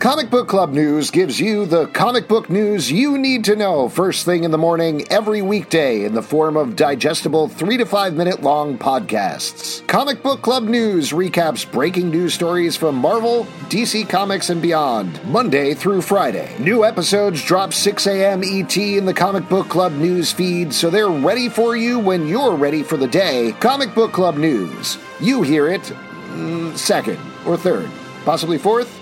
Comic Book Club News gives you the comic book news you need to know first thing in the morning every weekday in the form of digestible 3 to 5 minute long podcasts. Comic Book Club News recaps breaking news stories from Marvel, DC Comics, and beyond, Monday through Friday. New episodes drop 6 a.m. ET in the Comic Book Club News feed, so they're ready for you when you're ready for the day. Comic Book Club News. You hear it second or third, possibly fourth.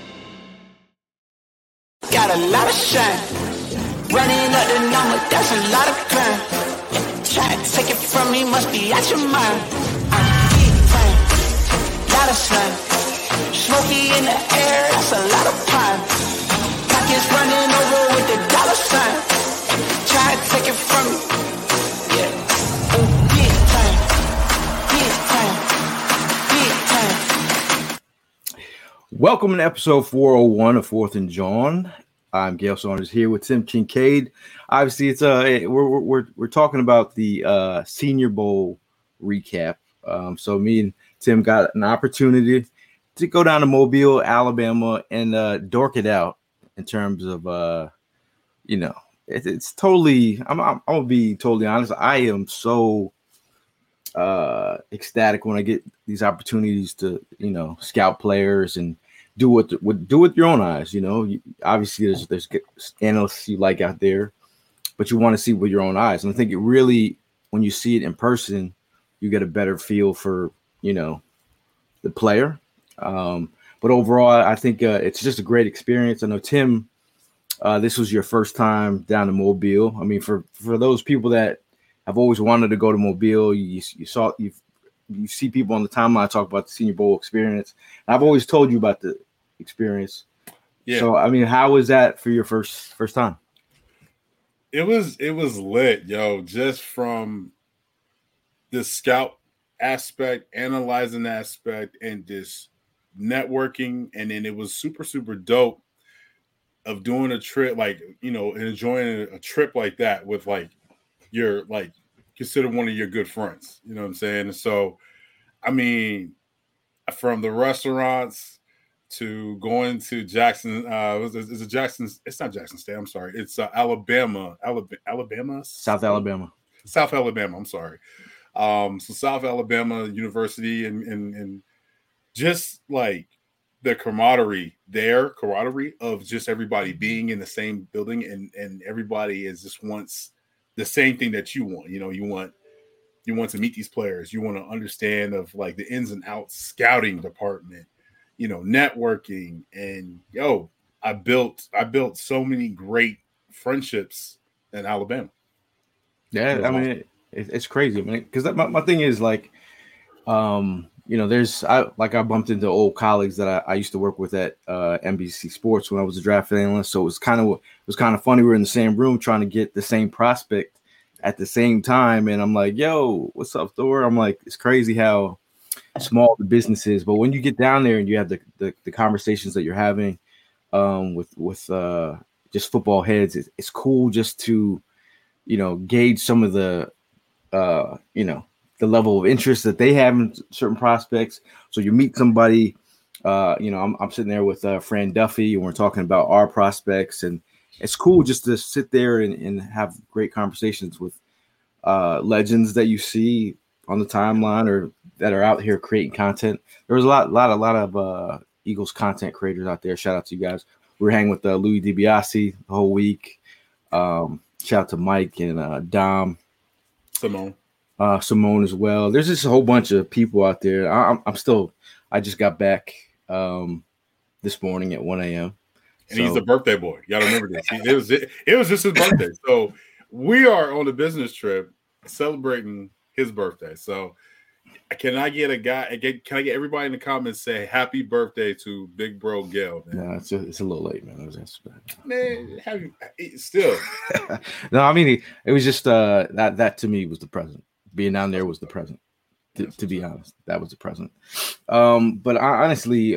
Got a lot of shine. Running up the number, that's a lot of crime. Try to take it from me, must be out your mind. Big time, lot of slime. Smoky in the air, that's a lot of pine. Pockets running over with the dollar sign. Try to take it from me, yeah. Big time, big time, big time. Welcome to episode 401 of Fourth and John. I'm Gail Saunders here with Tim Kincaid. Obviously, it's we're talking about the Senior Bowl recap. So me and Tim got an opportunity to go down to Mobile, Alabama, and dork it out in terms of it's totally. I'm gonna be totally honest. I am so ecstatic when I get these opportunities to scout players and do with your own eyes. Obviously there's analysts you like out there, but you want to see with your own eyes. And I think it really, when you see it in person, you get a better feel for the player. But overall, I think it's just a great experience. I know, Tim, this was your first time down to Mobile. I mean, for those people that have always wanted to go to Mobile, you see people on the timeline talk about the Senior Bowl experience. And I've always told you about the experience. Yeah. So, I mean, how was that for your first time? It was lit, yo. Just from the scout aspect, analyzing aspect, and this networking. And then it was super, super dope of doing a trip, and enjoying a trip like that with your consider one of your good friends. You know what I'm saying? And so, I mean, from the restaurants to going to Jackson, is it Jackson? It's not Jackson State. I'm sorry. It's Alabama. South Alabama. South Alabama. I'm sorry. So South Alabama University and just like the camaraderie of just everybody being in the same building and everybody is just wants the same thing that you want. You want to meet these players. You want to understand of like the ins and outs, scouting department, networking, and I built so many great friendships in Alabama. Yeah, I mean, it's crazy. I mean, because my thing is I bumped into old colleagues that I used to work with at NBC Sports when I was a draft analyst. So it was kind of funny. We were in the same room trying to get the same prospect at the same time, and I'm like, "Yo, what's up, Thor?" I'm like, it's crazy how small the business is, but when you get down there and you have the conversations that you're having with just football heads, it's cool just to gauge some of the the level of interest that they have in certain prospects. So you meet somebody, I'm sitting there with Fran Duffy, and we're talking about our prospects, and it's cool just to sit there and have great conversations with legends that you see on the timeline or that are out here creating content. There was a lot of Eagles content creators out there. Shout out to you guys. We were hanging with Louis DiBiase the whole week. Shout out to Mike and Dom. Simone as well. There's just a whole bunch of people out there. I just got back this morning at 1 a.m. And he's the birthday boy. You gotta remember this. It was just his birthday. So we are on a business trip celebrating his birthday. So can I get everybody in the comments say happy birthday to Big Bro Gail? No, it's a little late, man. Still. No, I mean it was just that to me was the present. Being down there was the present. To be honest, that was the present. But I honestly,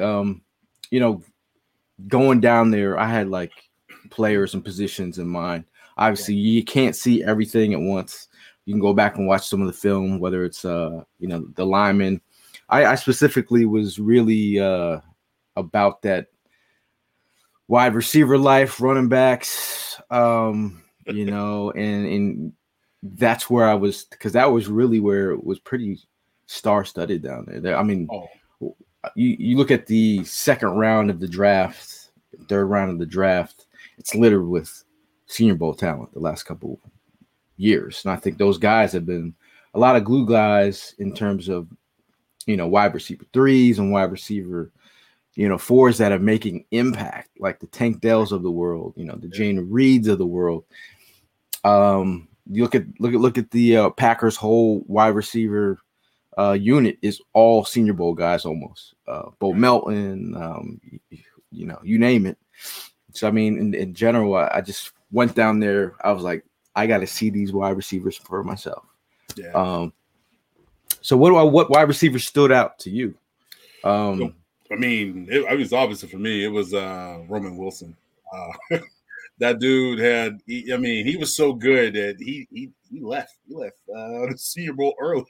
going down there, I had like players and positions in mind. Obviously, you can't see everything at once. You can go back and watch some of the film, whether it's the linemen. I specifically was really about that wide receiver life, running backs, you know, and that's where I was, because that was really where it was pretty star-studded down there. I mean, you look at the second round of the draft, third round of the draft, it's littered with Senior Bowl talent the last couple years. And I think those guys have been a lot of glue guys in terms of, you know, wide receiver threes and wide receiver, you know, fours that are making impact, like the Tank Dells of the world, you know, the Jane Reeds of the world. You look at the Packers' whole wide receiver unit is all Senior Bowl guys almost. Bo Melton, you know, you name it. So I mean, in general, I just went down there. I was like, I got to see these wide receivers for myself. Yeah. So what wide receivers stood out to you? I mean, it was obviously for me. It was Roman Wilson. That dude he was so good that he left. He left the Senior Bowl early.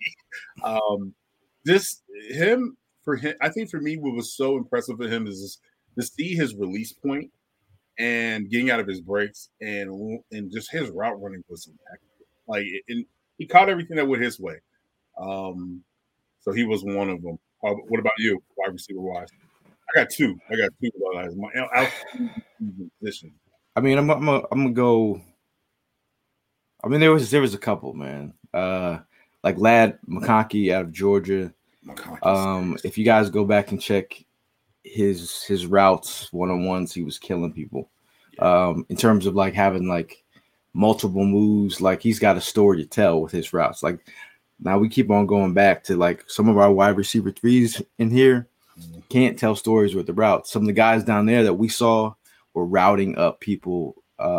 I think for me, what was so impressive for him is to see his release point and getting out of his breaks and just his route running was impeccable. Like, and he caught everything that went his way. So he was one of them. What about you, wide receiver wise? I got two guys. My position. I mean, I'm gonna go. I mean, there was a couple, man. Like Ladd McConkey out of Georgia. If you guys go back and check his routes, one-on-ones, he was killing people. In terms of like having like multiple moves, like he's got a story to tell with his routes. Like now we keep on going back to like some of our wide receiver threes in here can't tell stories with the routes. Some of the guys down there that we saw were routing up people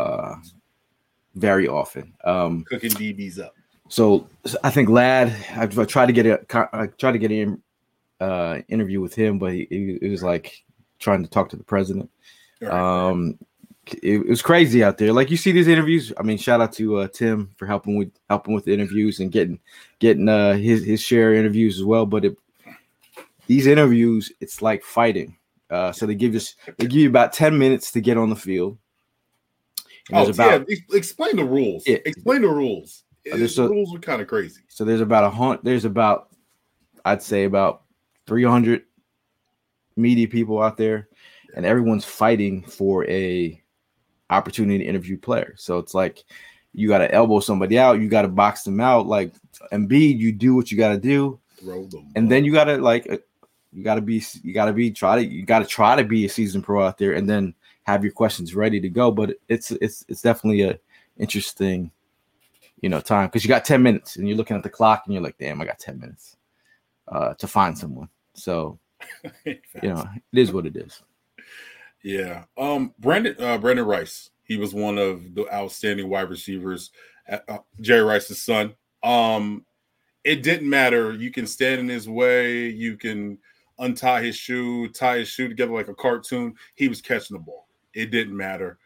very often. Cooking DBs up. So I think Ladd, I tried to get an interview with him, but it was like trying to talk to the president. Right. It was crazy out there. Like you see these interviews. I mean, shout out to Tim for helping with the interviews and getting his share of interviews as well. But these interviews, it's like fighting. So they give you about 10 minutes to get on the field. Explain the rules. Yeah. Explain the rules. The rules are kind of crazy. So there's about I'd say about 300 media people out there, and everyone's fighting for a opportunity to interview players. So it's like you got to elbow somebody out, you got to box them out. Like Embiid, you do what you got to do, and then you got to try to be a seasoned pro out there, and then have your questions ready to go. But it's definitely a interesting, you know, time, because you got 10 minutes and you're looking at the clock and you're like, damn, I got 10 minutes to find someone. So you know, it is what it is. Yeah. Brandon Rice, he was one of the outstanding wide receivers at Jerry Rice's son. It didn't matter. You can stand in his way, you can untie his shoe, tie his shoe together like a cartoon. He was catching the ball. It didn't matter.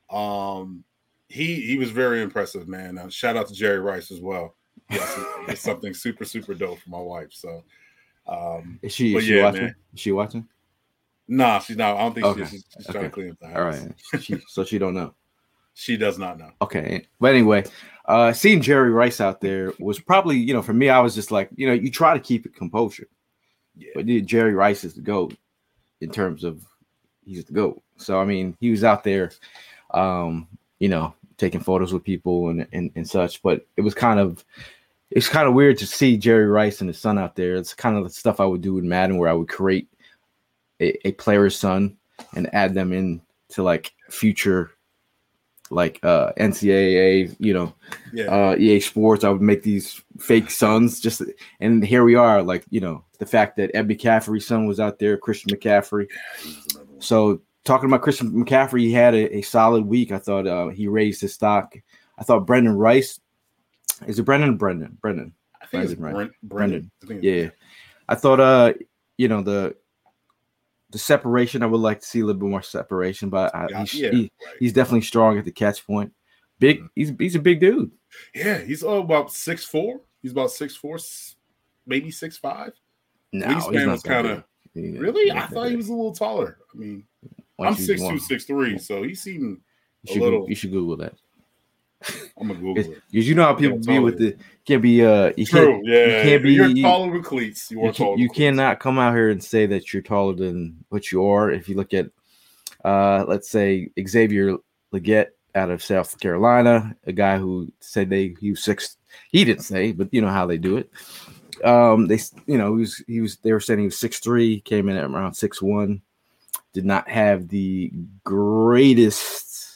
He was very impressive, man. Shout out to Jerry Rice as well. Yes, it's something super, super dope for my wife. So, is she watching? Man. Is she watching? Nah, she's not. I don't think okay. she's trying to clean up the house. All right. So she don't know. She does not know. Okay. But anyway, seeing Jerry Rice out there was probably, you know, for me, I was just like, you know, you try to keep it composure. Yeah. But Jerry Rice is the GOAT in terms of he's the GOAT. So, I mean, he was out there, you know, taking photos with people and such. But it's kind of weird to see Jerry Rice and his son out there. It's kind of the stuff I would do in Madden, where I would create a player's son and add them in to like future, like NCAA, you know, EA Sports. I would make these fake sons and here we are, like, you know, the fact that Ed McCaffrey's son was out there, Christian McCaffrey. So talking about Christian McCaffrey, he had a solid week. I thought he raised his stock. I thought Brendan Rice, is it Brendan? Brendan. I think it's Brendan. Yeah. I thought, you know, the separation, I would like to see a little bit more separation, but he's definitely strong at the catch point. Big, he's a big dude. Yeah, he's about 6'4". He's about 6'4", maybe 6'5". No, he's not was kind of really. I thought he was a little taller. I mean, I'm 6'2", 6'3", so he seemed a little. little. You should Google that. I'm gonna Google it because you know how people be with the can't be you true. can't, Yeah, you can't be. You're taller than cleats. You cannot come out here and say that you're taller than what you are. If you look at, let's say Xavier Legette out of South Carolina, a guy who said he was 6. He didn't say, but you know how they do it. They were saying he was 6'3", came in at around 6'1", did not have the greatest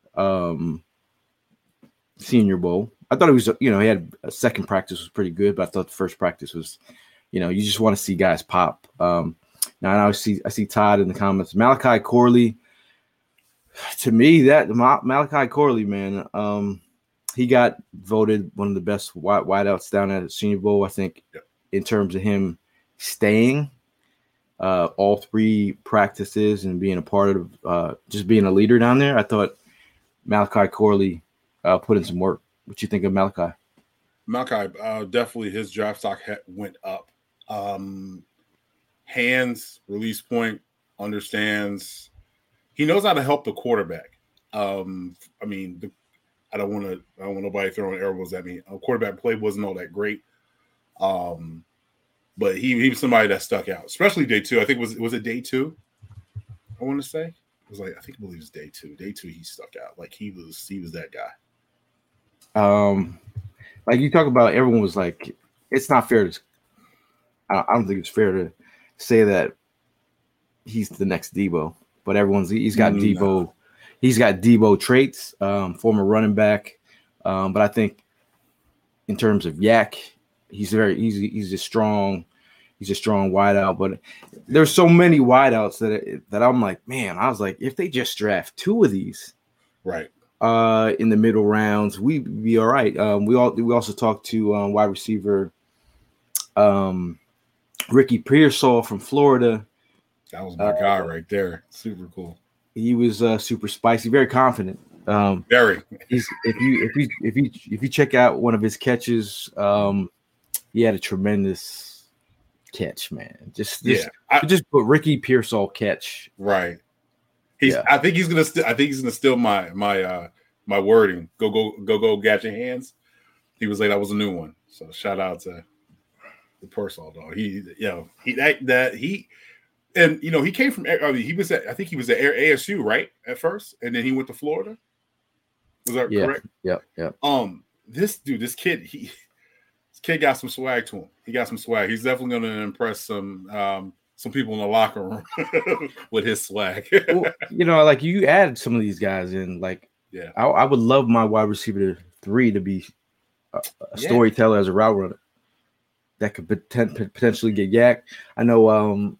Senior Bowl. I thought it was, he had a second practice was pretty good, but I thought the first practice was, you just want to see guys pop. Now I see Todd in the comments. Malachi Corley, to me, that Malachi Corley, man, he got voted one of the best wideouts down at the Senior Bowl. I think in terms of him staying all 3 practices and being a part of just being a leader down there, I thought Malachi Corley put in some work. What you think of Malachi? Malachi, definitely his draft stock went up. Hands, release point, understands. He knows how to help the quarterback. I don't want nobody throwing elbows at me. Quarterback play wasn't all that great. But he was somebody that stuck out, especially day 2. I think was it day 2? I want to say it was I believe it was day 2. Day 2, he stuck out. Like he was that guy. Like you talk about, everyone was like, it's not fair to. I don't think it's fair to say that he's the next Debo, but he's got Debo. No. He's got Debo traits, former running back. But I think in terms of Yak, he's a strong wideout. But there's so many wideouts that I'm like, man, I was like, if they just draft 2 of these, right, in the middle rounds, we'd be all right. We also talked to wide receiver Ricky Pearsall from Florida. That was my guy right there. Super cool. He was super spicy, very confident. Very. If you check out one of his catches, he had a tremendous catch, man. Just put Ricky Pearsall catch. Right. I think he's gonna steal my wording. Go get your hands. He was like, that was a new one. So shout out to the Pearsall dog. He came from. He was at ASU, right, at first, and then he went to Florida. Was that correct? Yeah. This kid got some swag to him. He got some swag. He's definitely going to impress some people in the locker room with his swag. Well, like you add some of these guys in. Like, I would love my wide receiver 3 to be a storyteller as a route runner that could potentially get Yak. I know.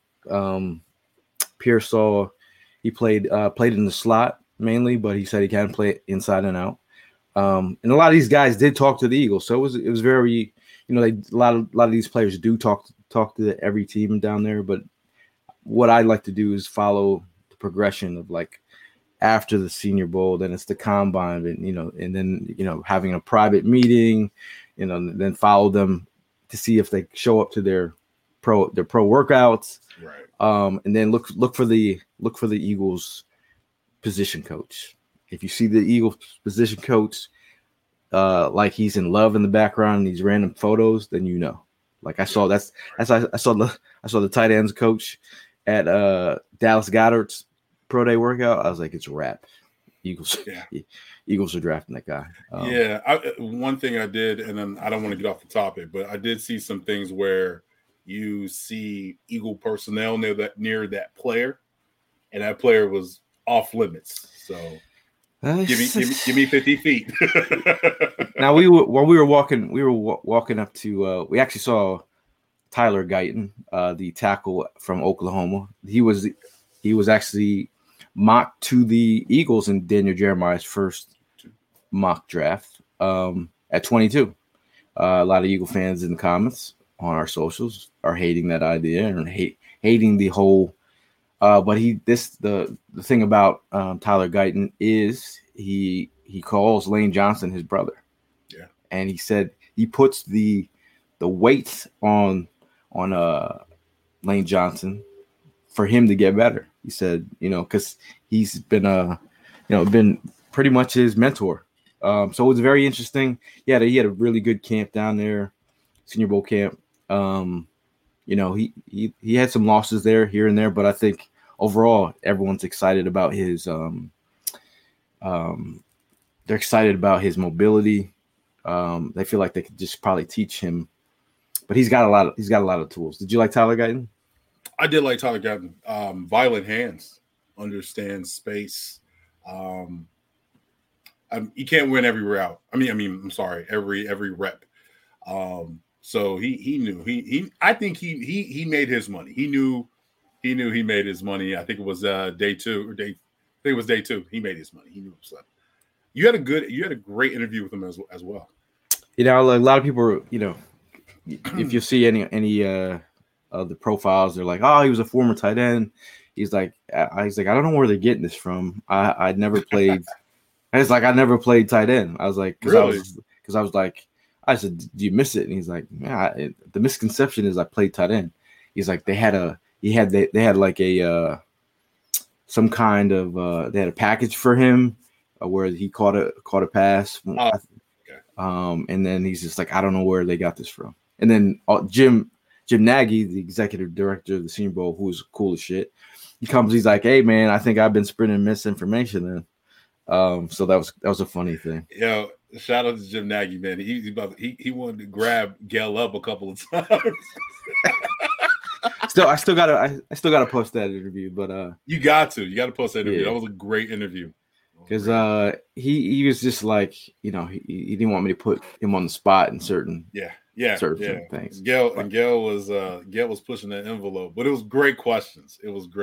Pearsall, he played in the slot mainly, but he said he can play inside and out. And a lot of these guys did talk to the Eagles, so it was very, a lot of these players do talk to every team down there. But what I like to do is follow the progression of like after the Senior Bowl, then it's the combine, and then having a private meeting, then follow them to see if they show up to their pro workouts. Right. And then look for the Eagles position coach. If you see the Eagles position coach, like he's in love in the background in these random photos, then Like I saw I saw the tight ends coach at Dallas Goedert's pro day workout. I was like, it's a wrap. Eagles. Yeah. Eagles are drafting that guy. One thing I did, and then I don't want to get off the topic, but I did see some things where you see Eagle personnel near that player, and that player was off limits. So give me 50 feet. Now we were walking up to. We actually saw Tyler Guyton, the tackle from Oklahoma. He was actually mocked to the Eagles in Daniel Jeremiah's first mock draft at 22. A lot of Eagle fans in the comments on our socials are hating that idea and hating the whole. But the thing about Tyler Guyton is he calls Lane Johnson his brother. Yeah, and he said he puts the weight on Lane Johnson for him to get better. He said, because he's been been pretty much his mentor. So it was very interesting. He had a really good camp down there, Senior Bowl camp. He had some losses there, here and there, but I think overall everyone's excited about his they're excited about his mobility. They feel like they could just probably teach him, but he's got a lot of tools. Did you like Tyler Guyton? I did like Tyler Guyton. Violent hands, understands space. You can't win every route. I'm sorry, every rep. So he knew I think he made his money. He knew he made his money. I think it was day 2 or day. I think it was day 2. He made his money. He knew it was up. You had a great interview with him as well. A lot of people, if you see any of the profiles, they're like, oh, he was a former tight end. He's like, I don't know where they're getting this from. I never played. It's like I never played tight end. I was like, really? I said, do you miss it? And he's like, yeah. The misconception is I played tight end. He's like, they had like a some kind of they had a package for him where he caught a pass. Oh, okay. And then he's just like, I don't know where they got this from. And then Jim Nagy, the executive director of the Senior Bowl, who's cool as shit, he's like, hey man, I think I've been spreading misinformation then. So that was a funny thing. Yo, shout out to Jim Nagy, man. He wanted to grab Gail up a couple of times. I still gotta post that interview, but you got to post that interview. Yeah. That was a great interview. Because he was just like, he didn't want me to put him on the spot in certain things. Gail was pushing that envelope, but it was great questions.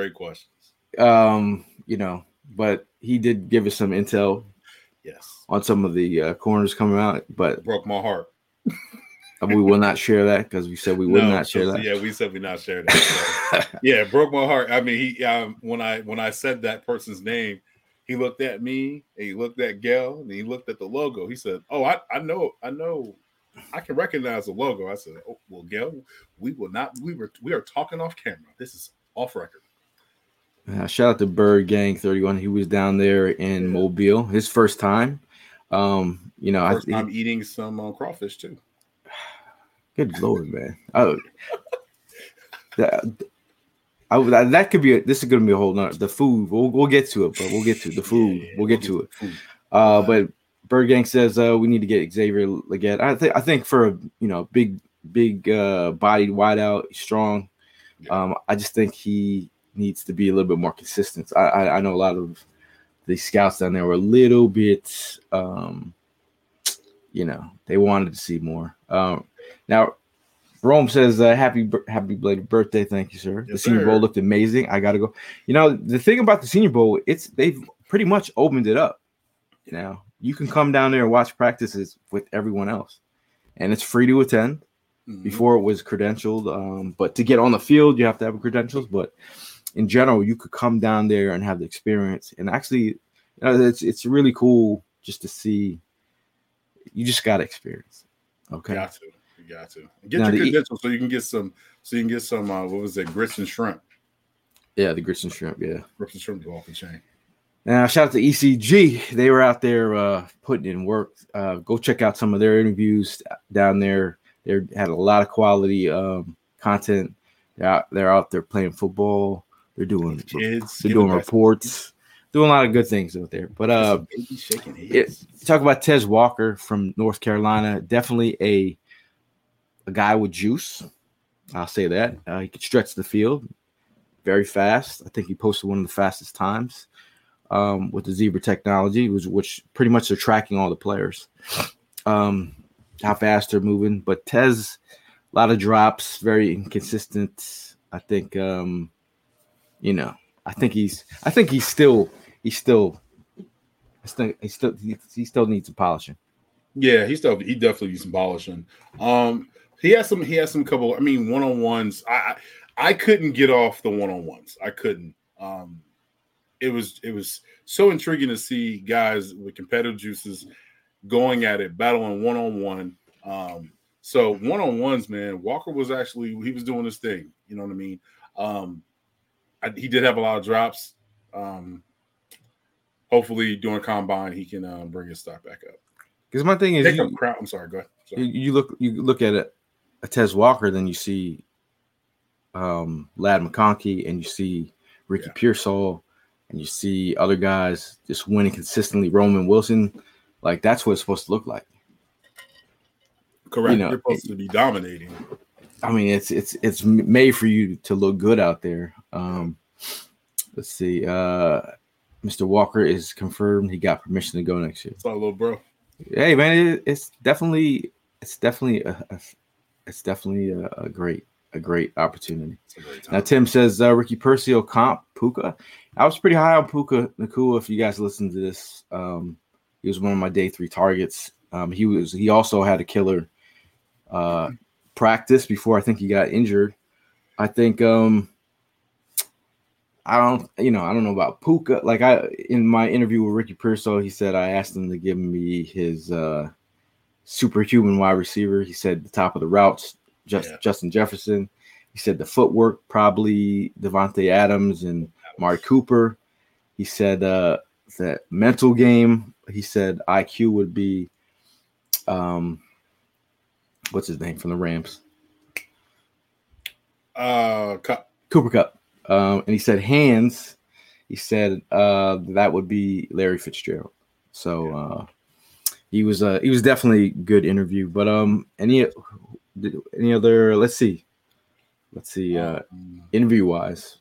But he did give us some intel, yes, on some of the corners coming out. But it broke my heart. We will not share that because we said we would not share that. Yeah, we said we not share that. So, yeah, it broke my heart. I mean, he when I said that person's name, he looked at me and he looked at Gail and he looked at the logo. He said, "Oh, I know, I can recognize the logo." I said, "Oh, well, Gail, we will not. We are talking off camera. This is off record." Shout out to Bird Gang 31. He was down there in Mobile, his first time. First time eating some crawfish too. Good Lord, man! That could be. This is going to be a whole nother. The food. We'll get to it, but we'll get to the food. We'll get to it. But Bird Gang says we need to get Xavier Legette. I think for a big bodied wideout, strong. I just think he needs to be a little bit more consistent. I know a lot of the scouts down there were a little bit, they wanted to see more. Now, Rome says, happy belated birthday. Thank you, sir. Yes, the Senior sir. Bowl looked amazing. I got to go. The thing about the Senior Bowl, they've pretty much opened it up. Now, you can come down there and watch practices with everyone else, and it's free to attend. Mm-hmm. Before it was credentialed, but to get on the field, you have to have credentials. But in general, you could come down there and have the experience. And actually, it's really cool just to see. You just got to experience. Okay, you got to get your credentials so you can get some. What was it? Grits and shrimp. Yeah, the grits and shrimp. Yeah, grits and shrimp go off the chain. Now, shout out to ECG. They were out there putting in work. Go check out some of their interviews down there. They had a lot of quality content. They're out there playing football. They're doing reports, doing a lot of good things out there. But talk about Tez Walker from North Carolina. Definitely a guy with juice. I'll say that. He could stretch the field very fast. I think he posted one of the fastest times with the Zebra technology, which pretty much they're tracking all the players. How fast they're moving, but Tez, a lot of drops, very inconsistent. I think, he still needs some polishing. Yeah, he definitely needs some polishing. He has some couple. I mean, one-on-ones. I couldn't get off the one-on-ones. I couldn't. It was so intriguing to see guys with competitive juices going at it, battling one-on-one. So one-on-ones, man, Walker was he was doing his thing. You know what I mean? he did have a lot of drops. Hopefully, during combine, he can bring his stock back up. Because my thing is, I'm sorry. Go ahead. Sorry. You look at a Tez Walker, then you see Lad McConkey, and you see Ricky Pearsall, and you see other guys just winning consistently. Roman Wilson, like that's what it's supposed to look like. Correct. You're supposed to be dominating. I mean, it's made for you to look good out there. Let's see. Mr. Walker is confirmed. He got permission to go next year. It's all little bro. Hey man, it's definitely a great opportunity. Now Tim says Ricky Persio comp Puka. I was pretty high on Puka Nacua. If you guys listen to this, he was one of my day 3 targets. He also had a killer practice before I think he got injured. I think I don't know about Puka. Like in my interview with Ricky Pearsall, he said I asked him to give me his superhuman wide receiver. He said the top of the routes, Justin Jefferson. He said the footwork, probably Devontae Adams and Amari Cooper. He said that mental game. He said IQ would be what's his name from the Rams? Cooper Kupp. And he said hands. He said that would be Larry Fitzgerald. So he was definitely a good interview. But any other? Let's see. Interview wise,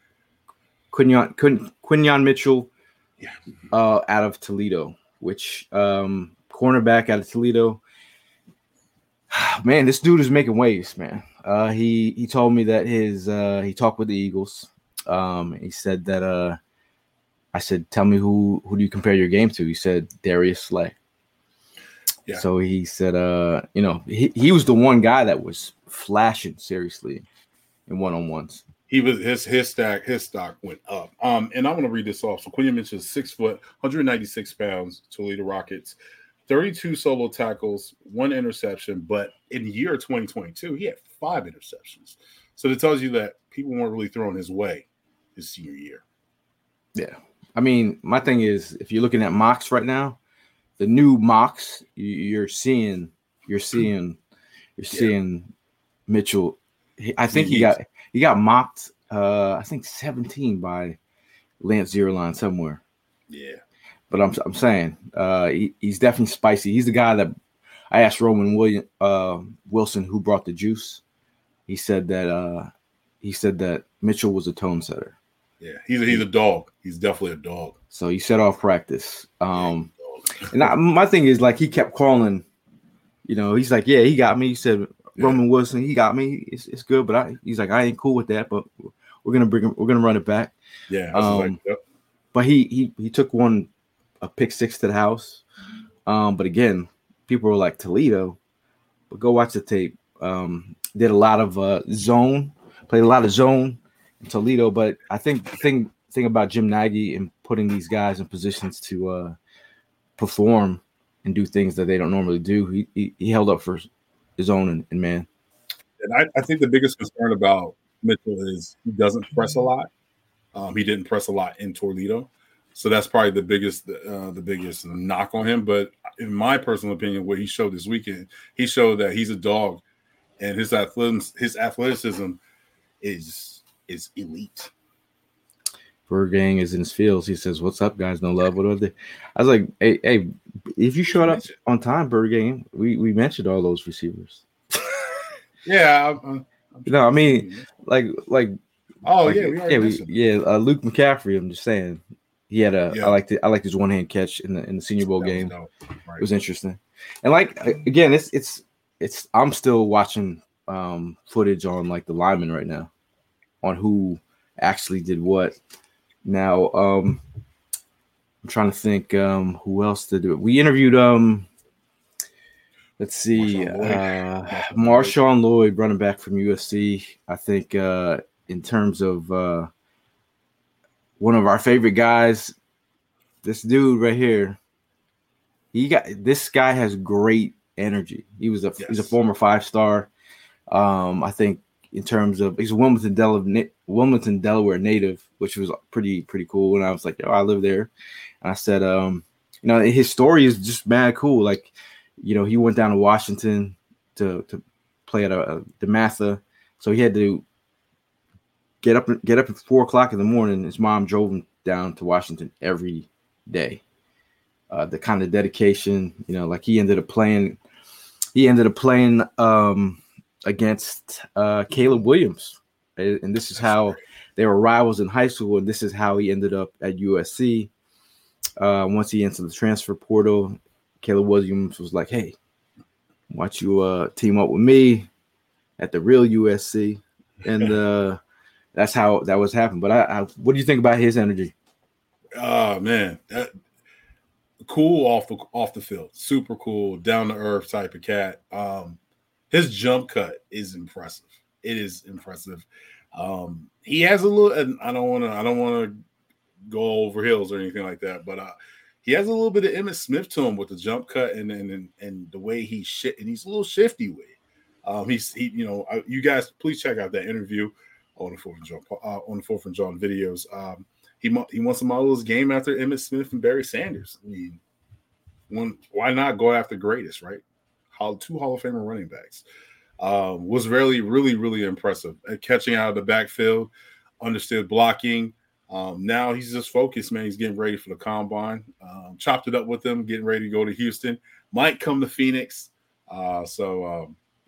Quinyon Mitchell, out of Toledo, which cornerback out of Toledo. Man, this dude is making waves, man. He told me that he talked with the Eagles. He said that I said, tell me who do you compare your game to? He said Darius Slay. Yeah. So he said, he was the one guy that was flashing seriously in one-on-ones. He was his stock went up. And I want to read this off. So Quinyon Mitchell is 6 foot, 196 pounds, Toledo Rockets. 32 solo tackles, 1 interception, but in the year 2022, he had 5 interceptions. So it tells you that people weren't really throwing his way his senior year. Yeah. I mean, my thing is, if you're looking at mocks right now, the new mocks, you're seeing Mitchell. I think he got mocked, I think 17 by Lance Zierlein somewhere. Yeah. But I'm saying he's definitely spicy. He's the guy that I asked Roman Wilson who brought the juice. He said that Mitchell was a tone setter. Yeah, he's a dog. He's definitely a dog. So he set off practice. And my thing is, like, he kept calling. He's like, yeah, he got me. He said Roman Wilson, he got me. It's good, but he's like, I ain't cool with that. But we're gonna run it back. Yeah. But he took a pick 6 to the house. But again, people were like, Toledo, but go watch the tape. Did a lot of played a lot of zone in Toledo. But I think the thing about Jim Nagy and putting these guys in positions to perform and do things that they don't normally do, he held up for his own and man. And I think the biggest concern about Mitchell is he doesn't press a lot. He didn't press a lot in Toledo. So that's probably the biggest knock on him. But in my personal opinion, what he showed this weekend, he showed that he's a dog, and his athleticism is elite. Gang is in his fields. He says, "What's up, guys? No love. What are they?" I was like, "Hey, if you showed up on time, Gang, we mentioned all those receivers." Yeah, I mean, like. Oh yeah, Luke McCaffrey. I'm just saying. He had I liked his one-hand catch in the Senior Bowl game. Right. It was interesting. And again, it's I'm still watching footage on like the linemen right now on who actually did what. Now I'm trying to think who else did it. We interviewed let's see, Marshawn Lloyd, running back from USC. I think in terms of one of our favorite guys, this dude right here, this guy has great energy. He's a former 5-star. I think in terms of he's a Wilmington, Delaware native, which was pretty cool. And I was like, "Yo, I live there." And I said, his story is just mad cool. Like, he went down to Washington to play at DeMatha, so he had to get up at 4:00 in the morning. His mom drove him down to Washington every day. The kind of dedication, like he ended up playing against Caleb Williams, and this is how they were rivals in high school, and this is how he ended up at USC. Once he entered the transfer portal, Caleb Williams was like, "Hey, why don't you team up with me at the real USC?" And that's how that was happening. But what do you think about his energy? Oh man, cool off the field, super cool, down to earth type of cat. His jump cut is impressive. It is impressive. He has a little, and I don't want to go over hills or anything like that, but he has a little bit of Emmitt Smith to him with the jump cut and the way and he's a little shifty with it. You guys please check out that interview on the Fourth and John videos. He wants to model his game after Emmitt Smith and Barry Sanders. I mean, why not go after greatest, right? Two Hall of Famer running backs. Was really, really, really impressive at catching out of the backfield, understood blocking. Now he's just focused, man. He's getting ready for the combine. Chopped it up with him, getting ready to go to Houston. Might come to Phoenix. Yeah.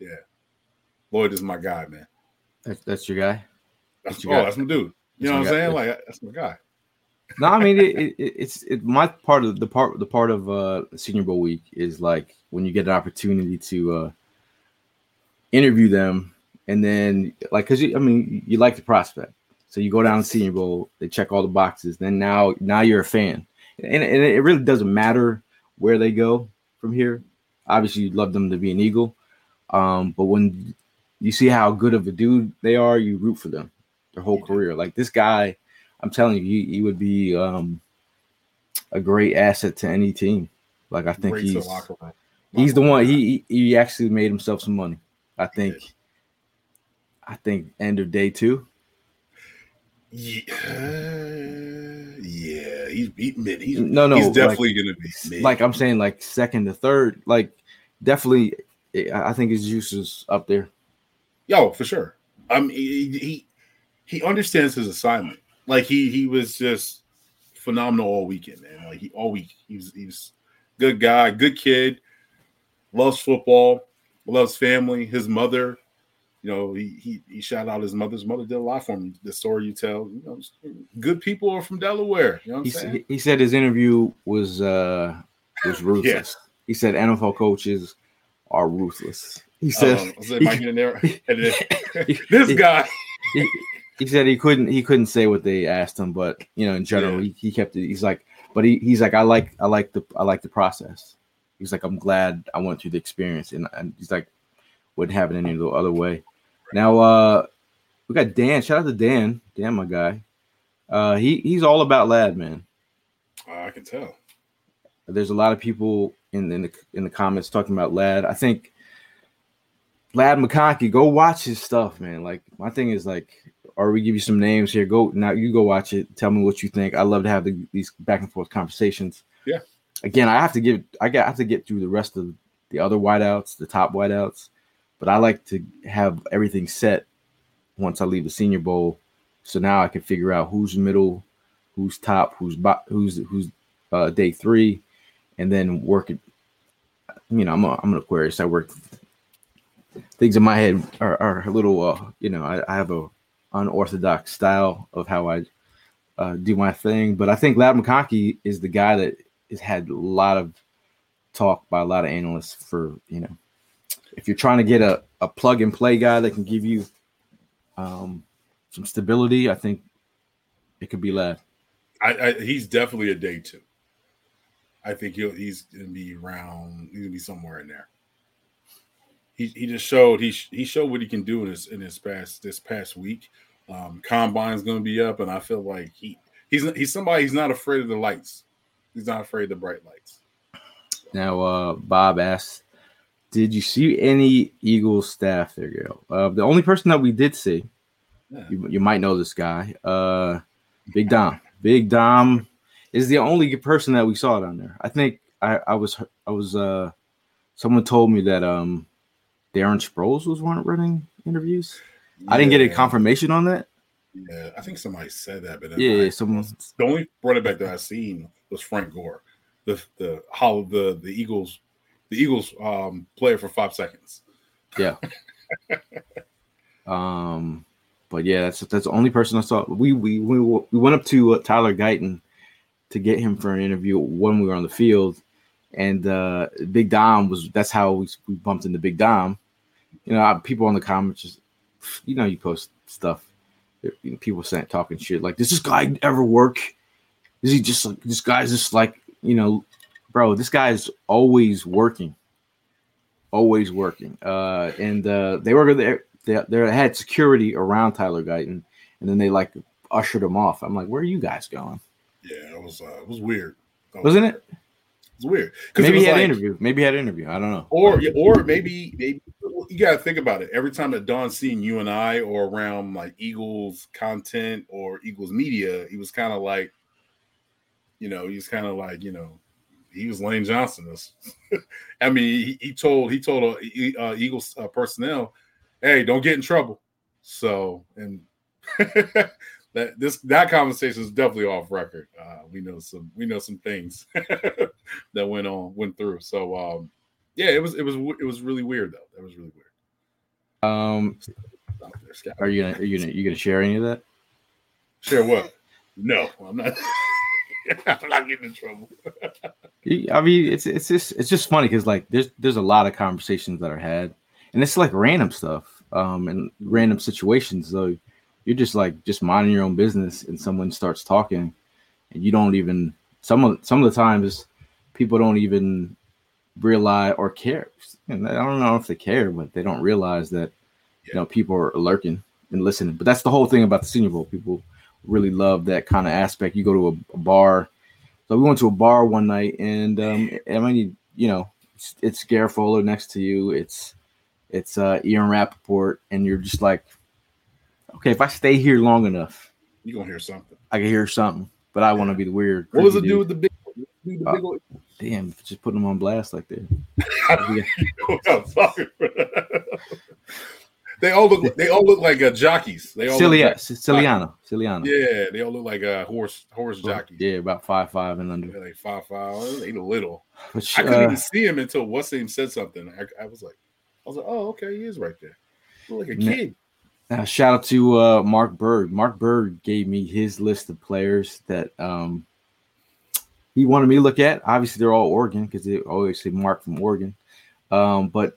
Lloyd is my guy, man. That's your guy? That's my dude. You know what I'm saying? Like, that's my guy. No, I mean it's my part of the part of Senior Bowl week is like when you get an opportunity to interview them, and then like because you like the prospect, so you go down to Senior Bowl, they check all the boxes, then now you're a fan, and it really doesn't matter where they go from here. Obviously, you'd love them to be an Eagle, but when you see how good of a dude they are, you root for them their whole career. Like this guy. I'm telling you, he would be a great asset to any team. Like I think he's the one. He actually made himself some money. I think end of day 2. Yeah, he's mid. He's like, definitely gonna be mid. Like I'm saying, like second to third. Like definitely, I think his use is up there. Yo, for sure. He understands his assignment. Like he was just phenomenal all weekend, man. Like all week he was good guy, good kid, loves football, loves family. His mother, he shouted out his mother. His mother did a lot for him. The story you tell, good people are from Delaware. You know what I'm saying? He said his interview was ruthless. Yeah. He said NFL coaches are ruthless. He said, "Mike in there." This guy. He said he couldn't say what they asked him, but in general, he kept it. He's like, but he's like, I like the process. He's like, I'm glad I went through the experience, and he's like, wouldn't have it any other way. Now we got Dan. Shout out to Dan, my guy. He's all about Ladd, man. I can tell. There's a lot of people in the comments talking about Ladd. I think Ladd McConkey, go watch his stuff, man. Like my thing is like. Or we give you some names here. You go watch it. Tell me what you think. I love to have these back and forth conversations. Yeah. Again, I have to get through the rest of the other wideouts, the top wideouts, but I like to have everything set once I leave the Senior Bowl. So now I can figure out who's middle, who's top, who's day 3, and then work it. I'm an Aquarius. I work things in my head are a little. I have a unorthodox style of how I do my thing, but I think Ladd McConkey is the guy that has had a lot of talk by a lot of analysts for if you're trying to get a plug and play guy that can give you some stability, I think it could be Ladd. He's definitely a day 2. I think he's gonna be around. He's gonna be somewhere in there. He just showed he showed what he can do in this past week. Combine's going to be up, and I feel like he's somebody. He's not afraid of the lights. He's not afraid of the bright lights. Now, Bob asks, Did you see any Eagles staff? There you go. The only person that we did see, you might know this guy, Big Dom. Big Dom is the only person that we saw down there. I think I was someone told me that Darren Sproles weren't running interviews. I didn't get a confirmation on that. Yeah, I think somebody said that, but someone. The only running back that I seen was Frank Gore, the Eagles player for 5 seconds. Yeah. But yeah, that's the only person I saw. We went up to Tyler Guyton to get him for an interview when we were on the field, and Big Dom that's how we bumped into Big Dom. People in the comments just, you post stuff. People talking shit like, does this guy ever work? Is he just like, this guy's just like, bro, this guy's always working. Always working. And they were there. They had security around Tyler Guyton, and then they ushered him off. I'm like, where are you guys going? Yeah, it was weird. Wasn't it? It was weird. Maybe he had an interview. Maybe he had an interview. I don't know. Or maybe you got to think about it. Every time that Don's seen you and I or around like Eagles content or Eagles media, he was kind of like, he was Lane Johnson. I mean, he told Eagles personnel, hey, don't get in trouble. So, and that conversation is definitely off record. We know some things that went through. So, yeah, it was really weird though. That was really weird. Are you gonna share any of that? Share what? No, I'm not. I'm not getting in trouble. I mean, it's just funny because like there's a lot of conversations that are had, and it's like random stuff, and random situations. So you're just minding your own business, and someone starts talking, and you don't even some of the times people don't even realize or care. And I don't know if they care, but they don't realize that people are lurking and listening. But that's the whole thing about the Senior Bowl. People really love that kind of aspect. You go to a bar. So we went to a bar one night, and I mean, it's Garofalo next to you. It's Ian Rappaport, and you're just like, okay, if I stay here long enough, you're gonna hear something. I can hear something, but I want to be the weird. What was it do with the big? Damn, just putting them on blast like that. They all look like jockeys. They all Ciliano. Yeah, they all look like horse jockeys. Yeah, about 5'5" and under. Yeah, like 5'5". They little. Which, I couldn't even see him until what's name said something. I was like, oh, okay, he is right there. Look like a kid. Shout out to Mark Bird. Mark Bird gave me his list of players that he wanted me to look at. Obviously, they're all Oregon because they always say Mark from Oregon. But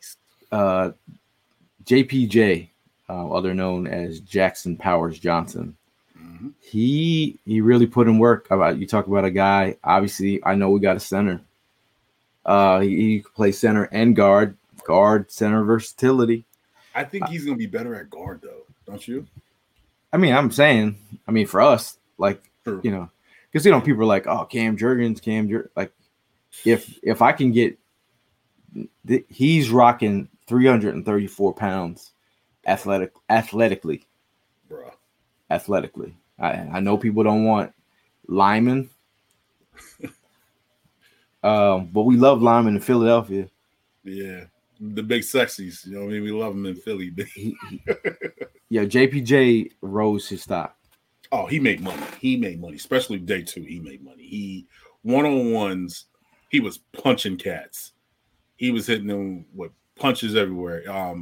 JPJ, other known as Jackson Powers Johnson, he really put in work. You talk about a guy. Obviously, I know we got a center. He can play center and guard center versatility. I think he's going to be better at guard, though, don't you? I mean, for us, like, True. Because people are like, oh, Cam Jurgens, like, if I can get, he's rocking 334 pounds, athletically, bro. Athletically, I know people don't want Lyman, but we love Lyman in Philadelphia. Yeah, the big sexies. You know what I mean? We love him in Philly. Yeah, JPJ rose his stock. Oh, he made money. Especially day 2, he made money. He one-on-ones, he was punching cats. He was hitting them with punches everywhere.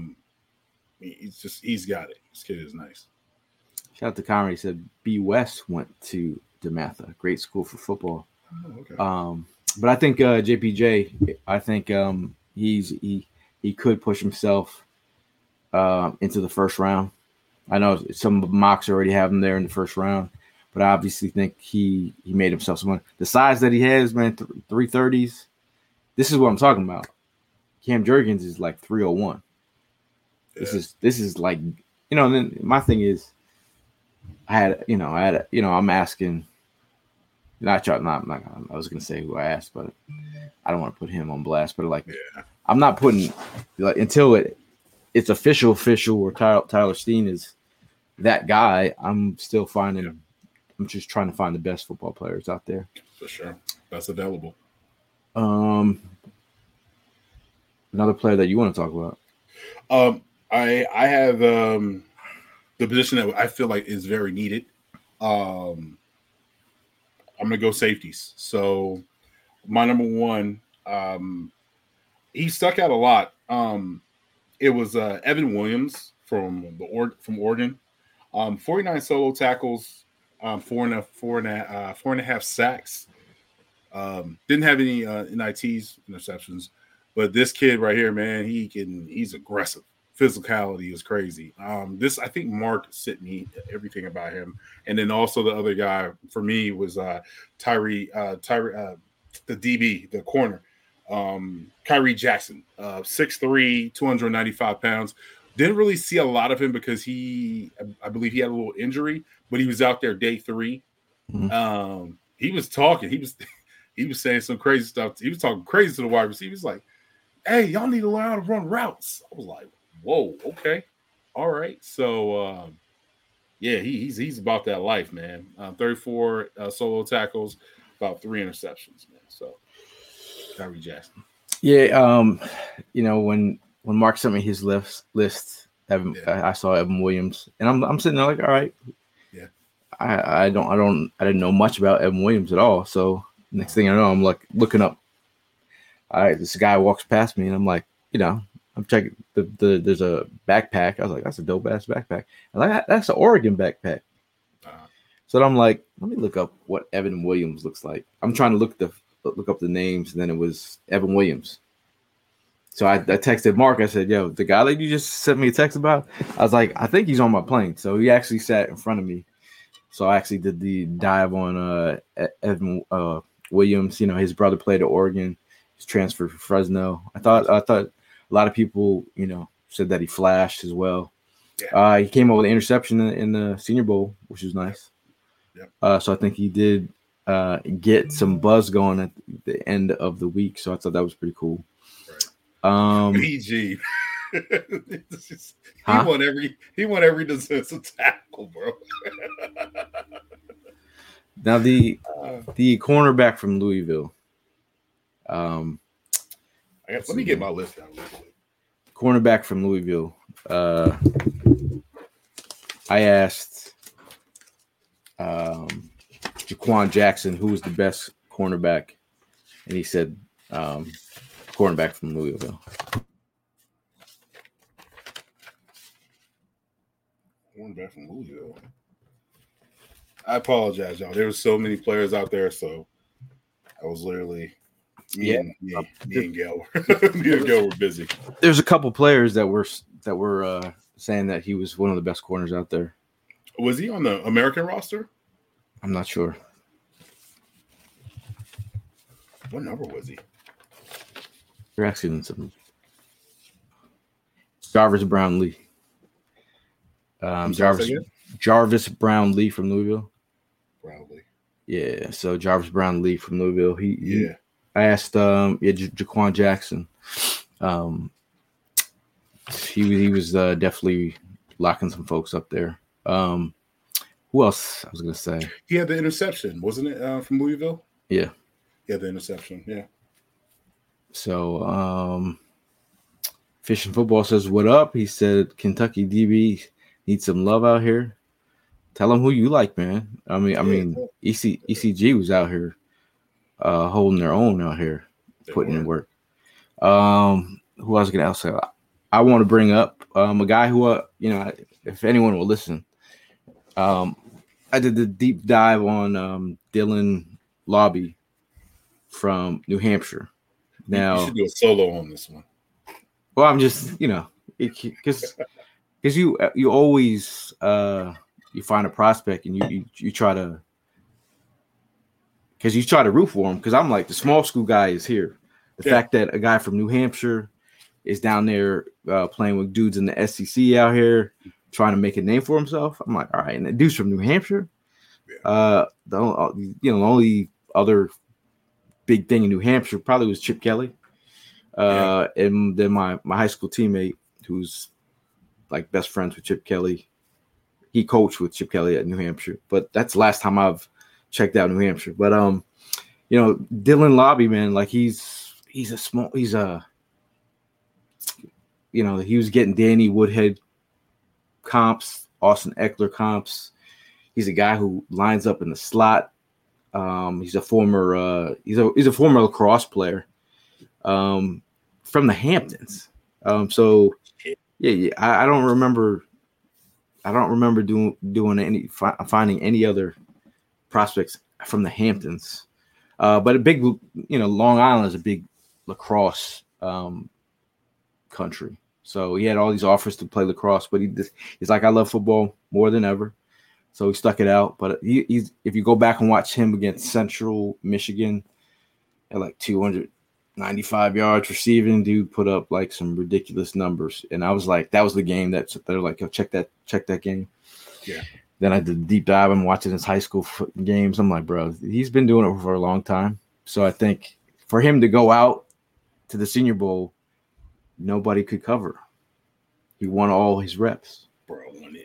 He's got it. This kid is nice. Shout out to Conrad. He said B. West went to DeMatha, great school for football. Oh, okay. But I think JPJ, I think he could push himself into the first round. I know some mocks already have him there in the first round, but I obviously think he made himself some money. The size that he has, man, 330s. This is what I'm talking about. Cam Jurgens is like 301. Yeah. This is like, then my thing is I'm asking, I was going to say who I asked, but I don't want to put him on blast, but I'm not putting like until it's official or Tyler Steen is that guy. I'm still finding. Yeah. I'm just trying to find the best football players out there. For sure, that's available. Another player that you want to talk about? I have the position that I feel like is very needed. I'm gonna go safeties. So my number one, he stuck out a lot. It was Evan Williams from Oregon. 49 solo tackles, four and a half sacks. Didn't have any NITs, interceptions, but this kid right here, man, he's aggressive. Physicality is crazy. I think Mark sent me everything about him, and then also the other guy for me was Tyree, the DB, the corner, Kyrie Jackson, 6'3", 295 pounds. Didn't really see a lot of him because I believe he had a little injury, but he was out there day 3. Mm-hmm. He was talking. He was saying some crazy stuff. He was talking crazy to the wide receiver. He was like, "Hey, y'all need to learn how to run routes." I was like, "Whoa, okay, all right." So, yeah, he's about that life, man. 34 solo tackles, about 3 interceptions, man. So, Kyrie Jackson. Yeah, when Mark sent me his list, I saw Evan Williams, and I'm sitting there like, all right, yeah. I didn't know much about Evan Williams at all. So next thing I know, I'm like looking up. This guy walks past me, and I'm like, I'm checking there's a backpack. I was like, that's a dope ass backpack. And like, that's an Oregon backpack. So I'm like, let me look up what Evan Williams looks like. I'm trying to look up the names, and then it was Evan Williams. So I texted Mark. I said, "Yo, the guy that you just sent me a text about," I was like, "I think he's on my plane." So he actually sat in front of me. So I actually did the dive on Evan Williams. His brother played at Oregon. He's transferred from Fresno. I thought a lot of people, said that he flashed as well. Yeah. He came up with an interception in the Senior Bowl, which was nice. Yeah. So I think he did get some buzz going at the end of the week. So I thought that was pretty cool. PG. He won every defensive tackle, bro. Now the cornerback from Louisville. Let me get my list down. Cornerback from Louisville. I asked Jaquan Jackson who was the best cornerback, and he said cornerback from Louisville. Cornerback from Louisville. I apologize, y'all. There were so many players out there, so I was literally me and Gail. Me and Gail were busy. There's a couple players that were saying that he was one of the best corners out there. Was he on the American roster? I'm not sure. What number was he? You're asking some. Jarvis Brown-Lee. Jarvis Brown-Lee from Louisville. Brown-Lee. Yeah, so Jarvis Brown-Lee from Louisville. I asked Jaquan Jackson. He was definitely locking some folks up there. Who else I was gonna say? He had the interception, wasn't it, from Louisville? Yeah. He had the interception, yeah. So Fishing Football says, "What up?" He said, "Kentucky DB needs some love out here. Tell them who you like, man." I mean, ECG was out here holding their own out here, putting in work. Who else can I say? I want to bring up a guy who, if anyone will listen, I did the deep dive on Dylan Lobby from New Hampshire. Now, you should do a solo on this one. Well, I'm just, because you always you find a prospect and you try to, because you try to root for him. Because I'm like, the small school guy is here. The fact that a guy from New Hampshire is down there playing with dudes in the SEC out here trying to make a name for himself. I'm like, all right, and the dude's from New Hampshire. The only other big thing in New Hampshire probably was Chip Kelly. And then my high school teammate, who's like best friends with Chip Kelly, he coached with Chip Kelly at New Hampshire. But that's the last time I've checked out New Hampshire. But Dylan Lobby, man, like he was getting Danny Woodhead comps, Austin Eckler comps. He's a guy who lines up in the slot. He's a former lacrosse player from the Hamptons. I don't remember finding any other prospects from the Hamptons. But a big, Long Island is a big lacrosse country. So he had all these offers to play lacrosse, but he's like, I love football more than ever. So he stuck it out. But he's if you go back and watch him against Central Michigan at like 295 yards receiving, dude put up like some ridiculous numbers. And I was like, that was the game that they're like, yo, check that game. Yeah. Then I did a deep dive and watching his high school games. I'm like, bro, he's been doing it for a long time. So I think for him to go out to the Senior Bowl, nobody could cover. He won all his reps. Bro,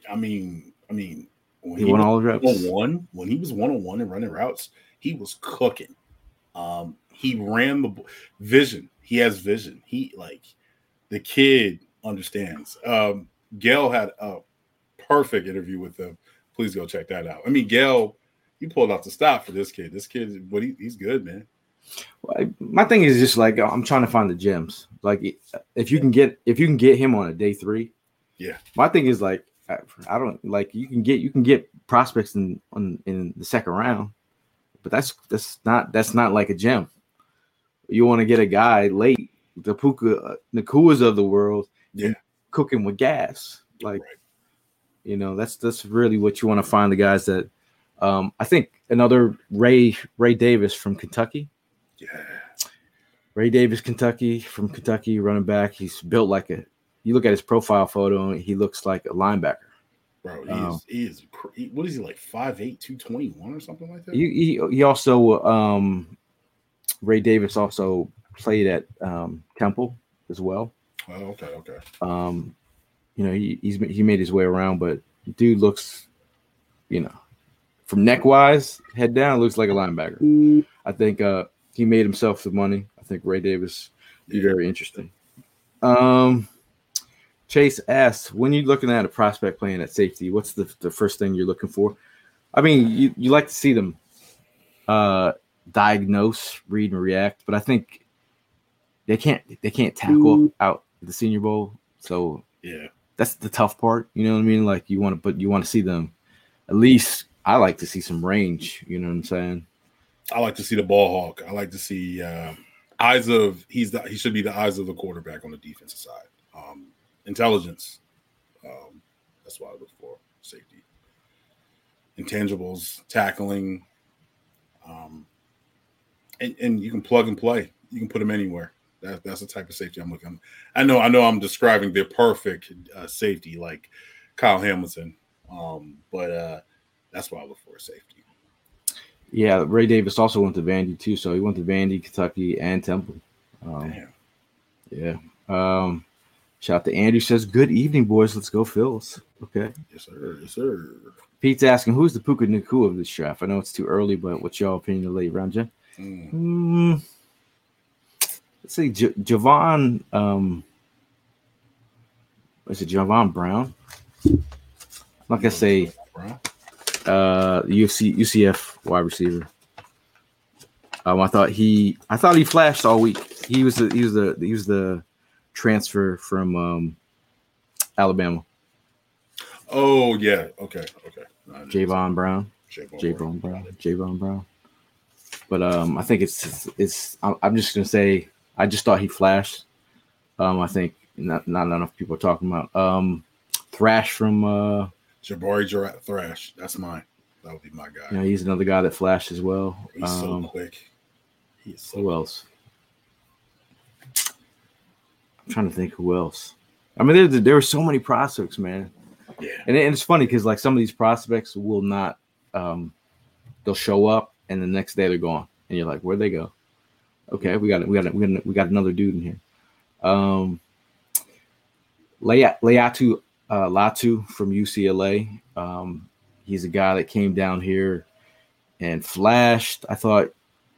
when he won all his reps. When he was one-on-one and running routes, he was cooking. He ran the vision. He has vision. The kid understands. Gail had a perfect interview with him. Please go check that out. Gail, you pulled out the stop for this kid. This kid, but he's good, man. Well, my thing is just like I'm trying to find the gems. Like if you can get him on a day 3, yeah. My thing is like I don't like you can get prospects in the second round, but that's not like a gem. You want to get a guy late, the Puka Nakuas of the world, yeah, cooking with gas. Like, right. That's really what you want to find the guys that. I think another Ray Davis from Kentucky. Yeah. Ray Davis, Kentucky, running back. He's built like you look at his profile photo, and he looks like a linebacker. Bro, he is. What is he like? 5'8", 221 or something like that. He also Ray Davis also played at Temple as well. Oh, okay. He made his way around, but dude looks, from neck wise, head down, looks like a linebacker. I think he made himself the money. I think Ray Davis be very interesting. Chase asks, when you're looking at a prospect playing at safety, what's the first thing you're looking for? You like to see them diagnose, read, and react, but I think they can't tackle out the Senior Bowl. So yeah, that's the tough part. You know what I mean? Like you want to see them. At least I like to see some range. You know what I'm saying? I like to see the ball hawk. I like to see eyes of. He should be the eyes of the quarterback on the defensive side. Intelligence. That's what I look for. Safety. Intangibles, tackling. And you can plug and play. You can put them anywhere. That's the type of safety I'm looking. I know I'm describing the perfect safety like Kyle Hamilton. But that's what I look for, safety. Yeah, Ray Davis also went to Vandy too. So he went to Vandy, Kentucky, and Temple. Yeah. Shout out to Andrew, says, good evening, boys. Let's go, Phils. Okay. Yes, sir. Yes, sir. Pete's asking, who's the Puka Nacua of this draft? I know it's too early, but what's your opinion of late round, Jen? Let's see, Javon. Is it Javon Brown? I'm not gonna say UCF wide receiver. I thought he flashed all week. He was the transfer from Alabama. Oh yeah, okay. Javon Brown. But I think it's. I'm just gonna say I just thought he flashed. I think not enough people are talking about Thrash from Jabari Thrash. That's mine. That would be my guy. Yeah, he's another guy that flashed as well. He's so quick. Who else? I'm trying to think who else. I mean, there were so many prospects, man. Yeah, and it's funny because like some of these prospects will not. They'll show up and the next day they're gone, and you're like, where'd they go? Okay, we got another dude in here. Laiatu Latu from UCLA. He's a guy that came down here and flashed. I thought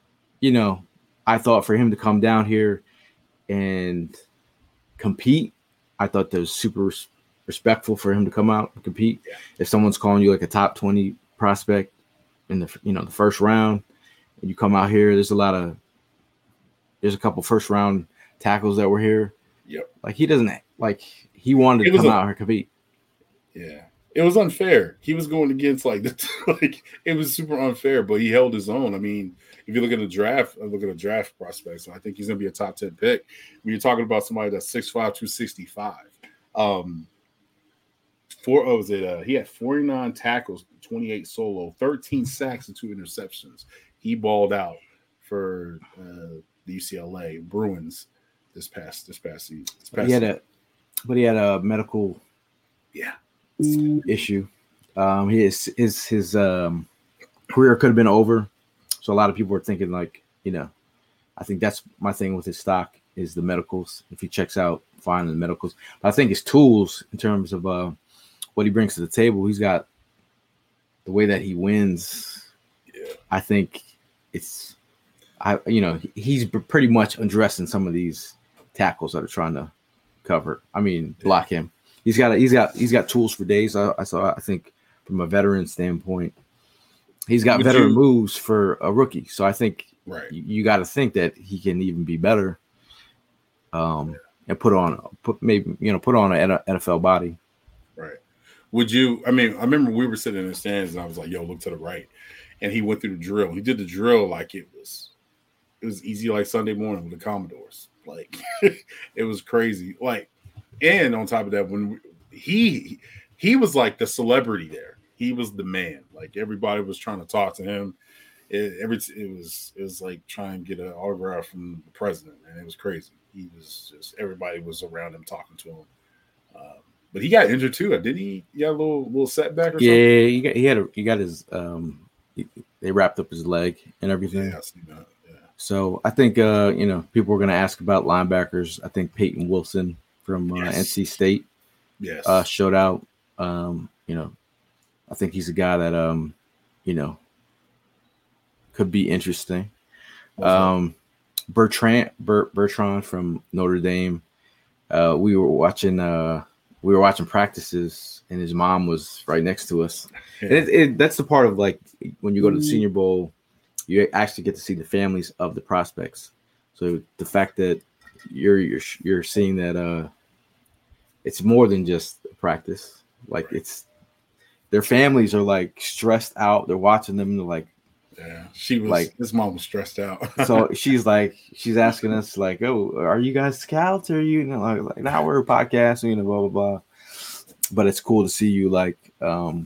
for him to come down here and compete, I thought that was super respectful for him to come out and compete. Yeah. If someone's calling you like a top 20 prospect in the first round, and you come out here, there's a couple first round tackles that were here. Yep. Like he wanted to come out here and compete. Yeah. It was unfair. He was going against it was super unfair, but he held his own. I mean, if you look at the draft, prospects, I think he's going to be a top 10 pick. When you're talking about somebody that's 6'5", 265. He had 49 tackles, 28 solo, 13 sacks, and 2 interceptions. He balled out for the UCLA Bruins this past season. He had a medical issue. His career could have been over. So a lot of people are thinking I think that's my thing with his stock is the medicals. If he checks out fine in the medicals, but I think his tools in terms of what he brings to the table, he's got the way that he wins. Yeah. I think he's pretty much undressing some of these tackles that are trying to block him. He's got tools for days. I think from a veteran standpoint, he's got veteran moves for a rookie. So I think you got to think that he can even be better, and put on an NFL body. Right. Would you? I mean, I remember we were sitting in the stands, and I was like, "Yo, look to the right," and he went through the drill. He did the drill like it was easy, like Sunday morning with the Commodores. Like it was crazy. Like, and on top of that, when he was like the celebrity there. He was the man. Like everybody was trying to talk to him. It was like trying to get an autograph from the president, and it was crazy. He was just everybody was around him talking to him. But he got injured too. Didn't he? He got a little setback or something? Yeah, he got his they wrapped up his leg and everything. Yeah, I see that. Yeah. So I think people were going to ask about linebackers. I think Peyton Wilson from NC State showed out. I think he's a guy that could be interesting. Bertrand from Notre Dame. We were watching practices, and his mom was right next to us. Yeah. That's the part of like when you go to the Senior Bowl, you actually get to see the families of the prospects. So the fact that you're seeing that it's more than just practice. Like their families are like stressed out. They're watching them. They're like, yeah, she was like, his mom was stressed out. So she's asking us like, oh, are you guys scouts? Or like now we're podcasting, blah, blah, blah. But it's cool to see you like, out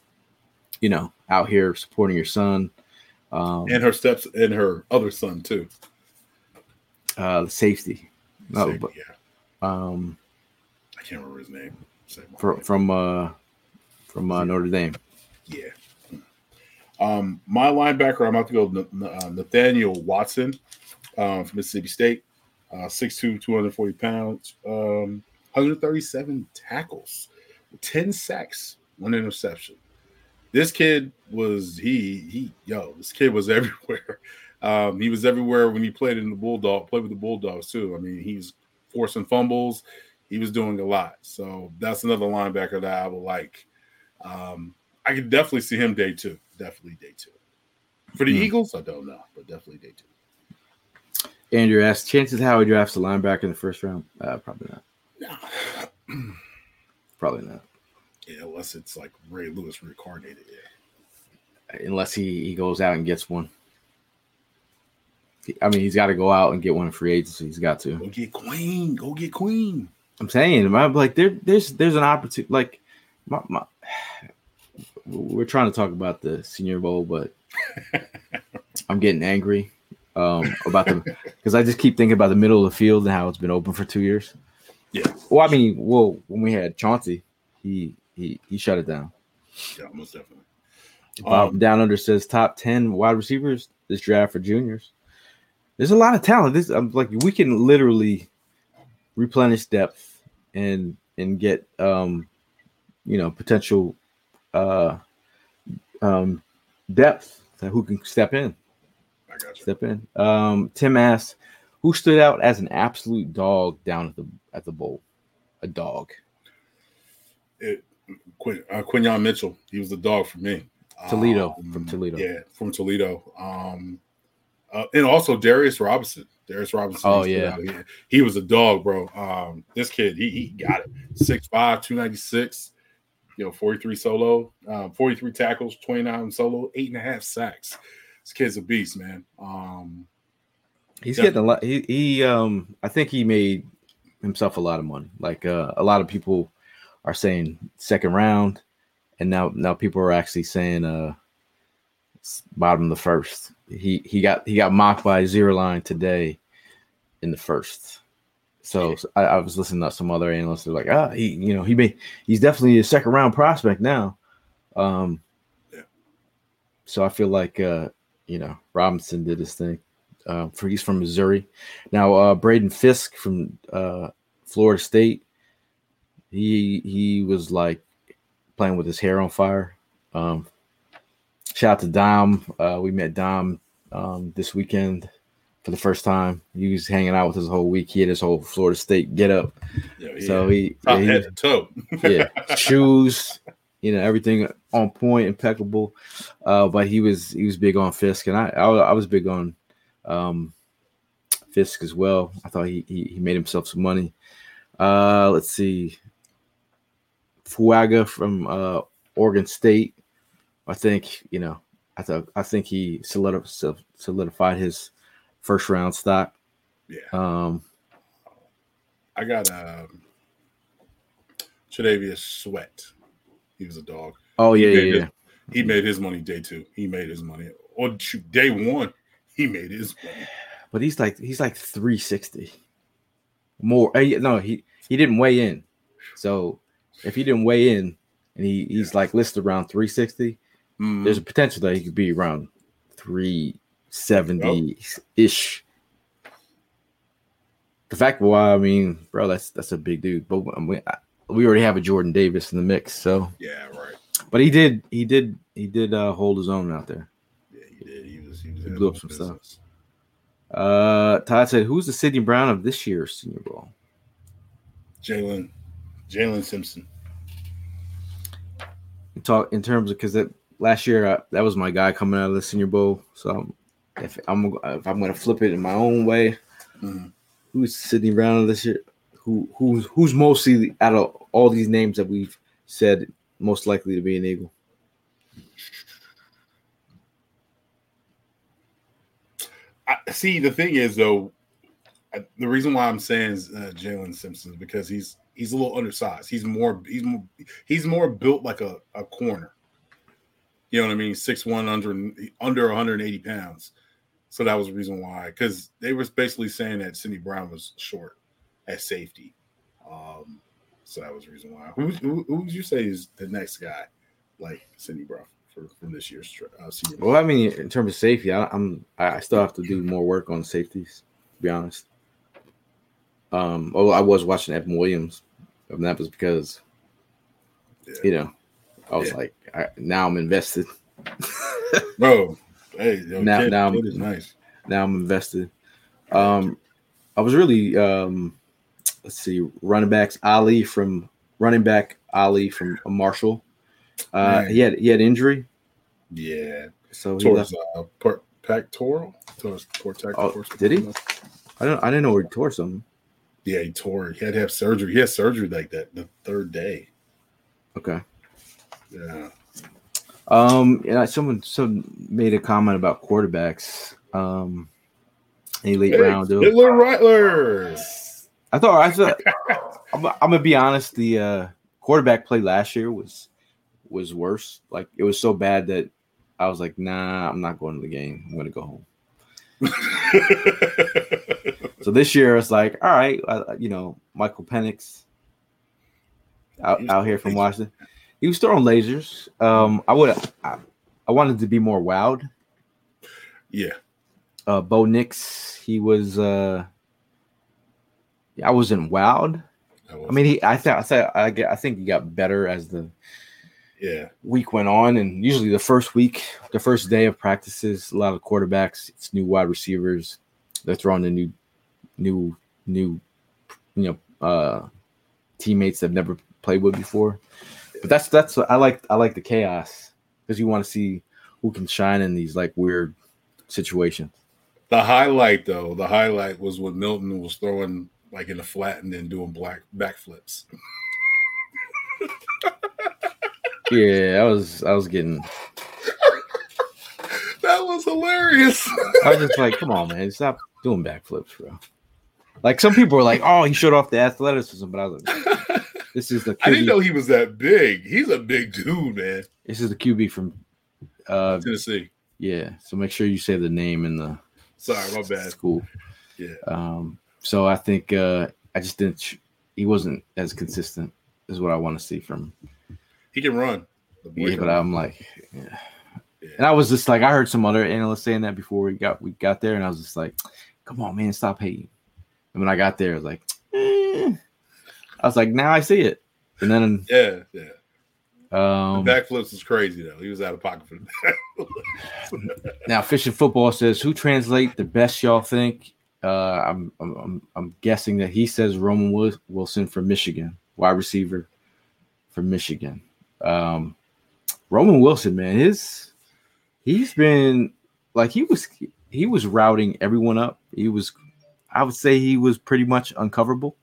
here supporting your son. And her other son too. The safety. No, safety, but I can't remember his name. From Notre Dame. Yeah. My linebacker, I'm about to go Nathaniel Watson from Mississippi State. 6'2", 240 pounds, 137 tackles, 10 sacks, 1 interception. This kid was this kid was everywhere. He was everywhere when he played with the Bulldogs too. I mean, he's forcing fumbles. He was doing a lot. So that's another linebacker that I would like. I could definitely see him day 2. Definitely day 2. For the Eagles, I don't know, but definitely day 2. Andrew asked, chances how he drafts a linebacker in the first round? Probably not. No. Probably not. Yeah, unless it's like Ray Lewis reincarnated. Yeah. Unless he goes out and gets one. I mean, he's got to go out and get one in free agency. He's got to. Go get Queen. I'm saying, like there's an opportunity. Like we're trying to talk about the Senior Bowl, but I'm getting angry about them because I just keep thinking about the middle of the field and how it's been open for 2 years. Yeah. Well, I mean, when we had Chauncey, he shut it down. Yeah, most definitely. Bob Down Under says top 10 wide receivers this draft for juniors. There's a lot of talent. I'm like, we can literally replenish depth and get potential depth who can step in. I got you. Step in. Tim asks, who stood out as an absolute dog down at the bowl? A dog. Quinyon Mitchell. He was the dog for me. Toledo, from Toledo. Yeah, from Toledo. And also Darius Robinson. Oh, yeah. He was a dog, bro. This kid, he got it. 6'5", 296. 43 solo, 43 tackles, 29 solo, 8.5 sacks. This kid's a beast, man. He's getting a lot. I think he made himself a lot of money. Like a lot of people are saying second round, and now people are actually saying bottom of the first. He got mocked by Zero Line today in the first. So I was listening to some other analysts. They're like, he's definitely a second round prospect now. So I feel like Robinson did his thing. He's from Missouri. Now Braden Fisk from Florida State. He was like playing with his hair on fire. Shout out to Dom. We met Dom this weekend for the first time. He was hanging out with us the whole week. He had his whole Florida State get up. So he head to toe. Shoes, everything on point, impeccable. But he was big on Fisk, and I was big on Fisk as well. I thought he made himself some money. Let's see. Fuaga from Oregon State. I think he solidified his first round stock. Yeah. I got Tre'Davious Sweat. He was a dog. Oh yeah. He made his money day 2. He made his money. Or day 1, he made his money. But he's like 360. More. No, he didn't weigh in. So if he didn't weigh in and he's like listed around 360, there's a potential that he could be around 370-ish. The fact why, bro, that's a big dude. But we already have a Jordan Davis in the mix, so yeah, right. But he did hold his own out there. Yeah, he did. He blew up some stuff. Todd said, "Who's the Sidney Brown of this year's Senior Bowl?" Jalen Simpson. Talk in terms of, because that last year that was my guy coming out of the Senior Bowl. So if I'm going to flip it in my own way, who's Sidney Brown of this year? Who's mostly out of all these names that we've said most likely to be an Eagle? See, the thing is, though, the reason why I'm saying is Jalen Simpson is because he's a little undersized. He's more built like a corner. You know what I mean? 6'1", under 180 pounds. So that was the reason why. Because they was basically saying that Sidney Brown was short at safety. So that was the reason why. Who would you say is the next guy like Sidney Brown from this year's Senior Bowl? Well, in terms of safety, I still have to do more work on safeties, to be honest. I was watching Evan Williams, and that was because, I was like, now I'm invested. Bro, hey, now I'm nice. Now I'm invested. I was really, let's see, running back Ali from Marshall. He had injury. Yeah. So he towards left. Pectoral. Did he? I didn't know he tore something. Yeah, he tore. He had to have surgery. He had surgery like that the third day. Okay. Yeah. Someone made a comment about quarterbacks. Any late round, dude. Hitler Rattler. I thought. I'm gonna be honest. The quarterback play last year was worse. Like, it was so bad that I was like, nah, I'm not going to the game. I'm gonna go home. So this year it's like, all right, Michael Penix out here from Washington. He was throwing lasers. I wanted to be more wowed. Yeah. Bo Nix, he was I wasn't wowed. I was. I mean, I think he got better as the week went on, and usually the first day of practices, a lot of quarterbacks, it's new wide receivers, they're throwing the new teammates they've never played with before. But that's I like the chaos because you want to see who can shine in these like weird situations. The highlight was when Milton was throwing like in the flat and then doing backflips. Yeah, I was getting. That was hilarious. I was just like, come on, man, stop doing backflips, bro. Like some people were like, oh, he showed off the athleticism, but I was like, this is the QB. I didn't know he was that big. He's a big dude, man. This is the QB from Tennessee. Yeah, so make sure you say the name in the. Sorry, my bad. School. Yeah. So I think I just didn't. He wasn't as consistent as what I want to see from. He can run. Yeah, but I'm like, yeah. And I was just like, I heard some other analysts saying that before we got there, and I was just like, come on, man, stop hating. And when I got there, I was like, I was like, now I see it. And then the backflips was crazy though. He was out of pocket for the backflips. Now, Fishing Football says, who translate the best y'all think? I'm guessing that he says Roman Wilson from Michigan, wide receiver from Michigan. Roman Wilson, man, he's been like he was routing everyone up. I would say he was pretty much uncoverable.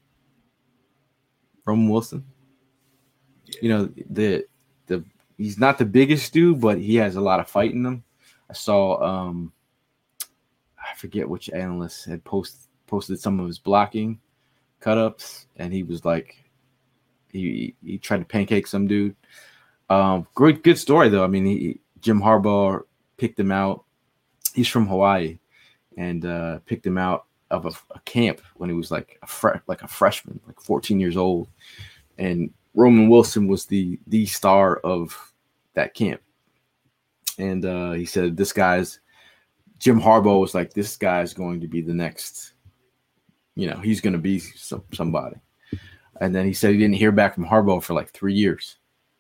Roman Wilson. You know, he's not the biggest dude, but he has a lot of fight in him. I saw I forget which analyst had posted some of his blocking cut-ups, and he was like he tried to pancake some dude. Good story though. I mean, Jim Harbaugh picked him out. He's from Hawaii, and picked him out of a camp when he was like a freshman, like 14 years old. And Roman Wilson was the star of that camp. And he said, Jim Harbaugh was like, this guy's going to be the next, he's going to be somebody. And then he said he didn't hear back from Harbaugh for like 3 years.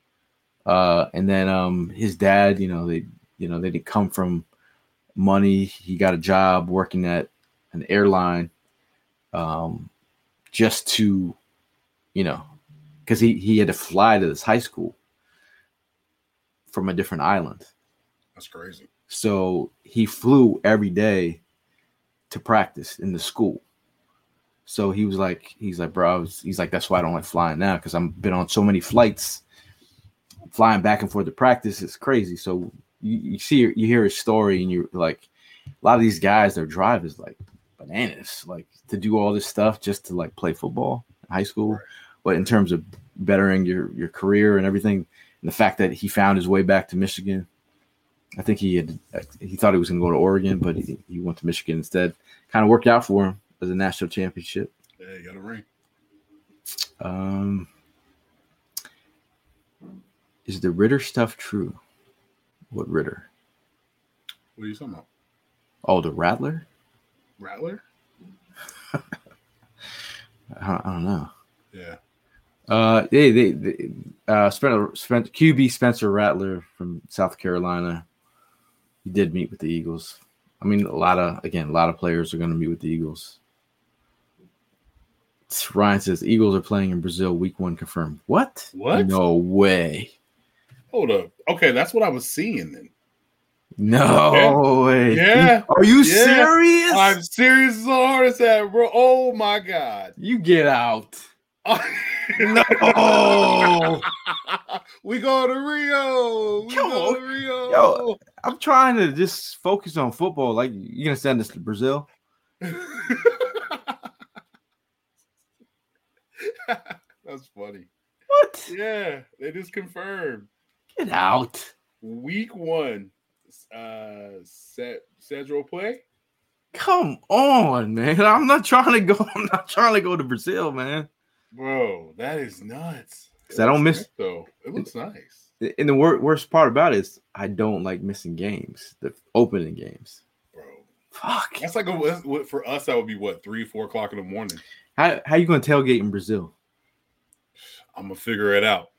And then his dad, they didn't come from money. He got a job working at an airline just to, because he had to fly to this high school from a different island. That's crazy. So he flew every day to practice in the school. So he's like, bro, he's like, that's why I don't like flying now, because I've been on so many flights, flying back and forth to practice. It's crazy. So you hear his story, and you're like, a lot of these guys, their drive is like bananas, like to do all this stuff just to like play football in high school. Right. But in terms of bettering your career and everything, and the fact that he found his way back to Michigan, I think he thought he was going to go to Oregon, but he went to Michigan instead. Kind of worked out for him as a national championship. Yeah, he got a ring. Is the Ritter stuff true? What Ritter? What are you talking about? Oh, the Rattler? Rattler? I don't know. Yeah. QB Spencer Rattler from South Carolina. He did meet with the Eagles. I mean, a lot of players are going to meet with the Eagles. Ryan says Eagles are playing in Brazil. Week 1 confirmed. What? No way. Hold up. Okay, that's what I was seeing then. No way. Yeah. Are you serious? I'm serious as hard as that, bro. Oh my God. You get out. No. We go to Rio. Yo, I'm trying to just focus on football. Like, you gonna send us to Brazil? That's funny. What? Yeah, they just confirmed. Get out. Week 1. Cedro play. Come on, man. I'm not trying to go to Brazil, man. Bro, that is nuts. Because I don't miss. Though it looks nice. And the worst part about it is I don't like missing games, the opening games. Bro, Fuck. That's like for us. That would be what 3, 4 o'clock in the morning. How you gonna tailgate in Brazil? I'm gonna figure it out.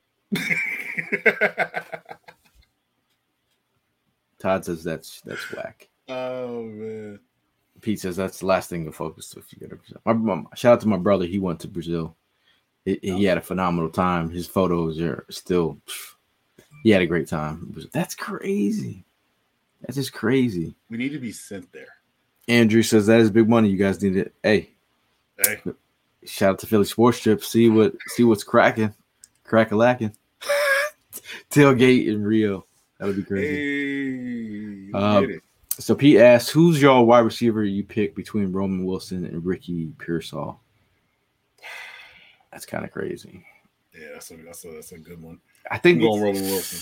Todd says that's whack. Oh man. Pete says that's the last thing to focus if you go to Brazil. Shout out to my brother. He went to Brazil. He had a phenomenal time. His photos are still. He had a great time. That's crazy. That's just crazy. We need to be sent there. Andrew says that is big money. You guys need it. Hey. Shout out to Philly Sports Trip. See what's cracking. Crack-a-lacking. Tailgate in Rio. That'll be crazy. Hey, so Pete asks, who's your wide receiver you pick between Roman Wilson and Ricky Pearsall? That's kind of crazy. Yeah, that's a good one. I think I'm going Roman Wilson.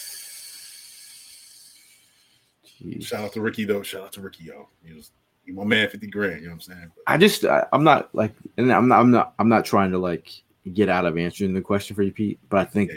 Jeez. Shout out to Ricky though. Shout out to Ricky, yo. You my man, 50 grand. You know what I'm I'm saying? I'm not like, and I'm not trying to like get out of answering the question for you, Pete. But I think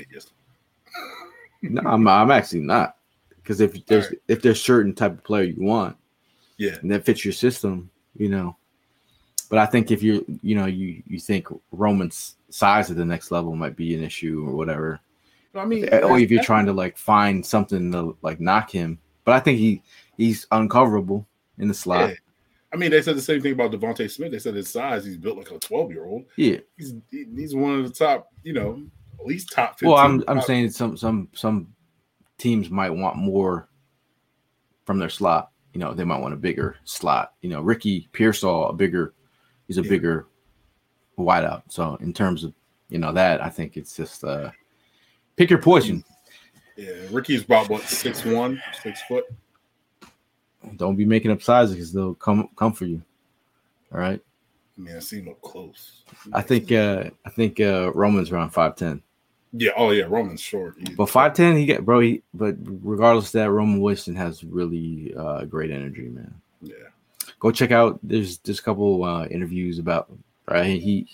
no, I'm actually not, because if there's certain type of player you want, and that fits your system, you know. But I think if you think Roman's size at the next level might be an issue or whatever. I mean, or if you're trying to like find something to like knock him, but I think he's uncoverable in the slot. Yeah. I mean, they said the same thing about Devontae Smith. They said his size, he's built like a 12-year-old. Yeah, he's one of the top, at least top 15. Well, I'm saying some teams might want more from their slot. You know, they might want a bigger slot. You know, Ricky Pearsall, he's a bigger wideout. So in terms of that, I think it's just pick your poison. Yeah, Ricky's about 6'1", 6 foot. Don't be making up sizes because they'll come for you. All right. I mean, I see him up close. I think Roman's around 5'10". Yeah. Oh yeah, Roman's short. But 5'10", but regardless of that, Roman Wilson has really great energy, man. Yeah. Go check out. There's a couple interviews about right.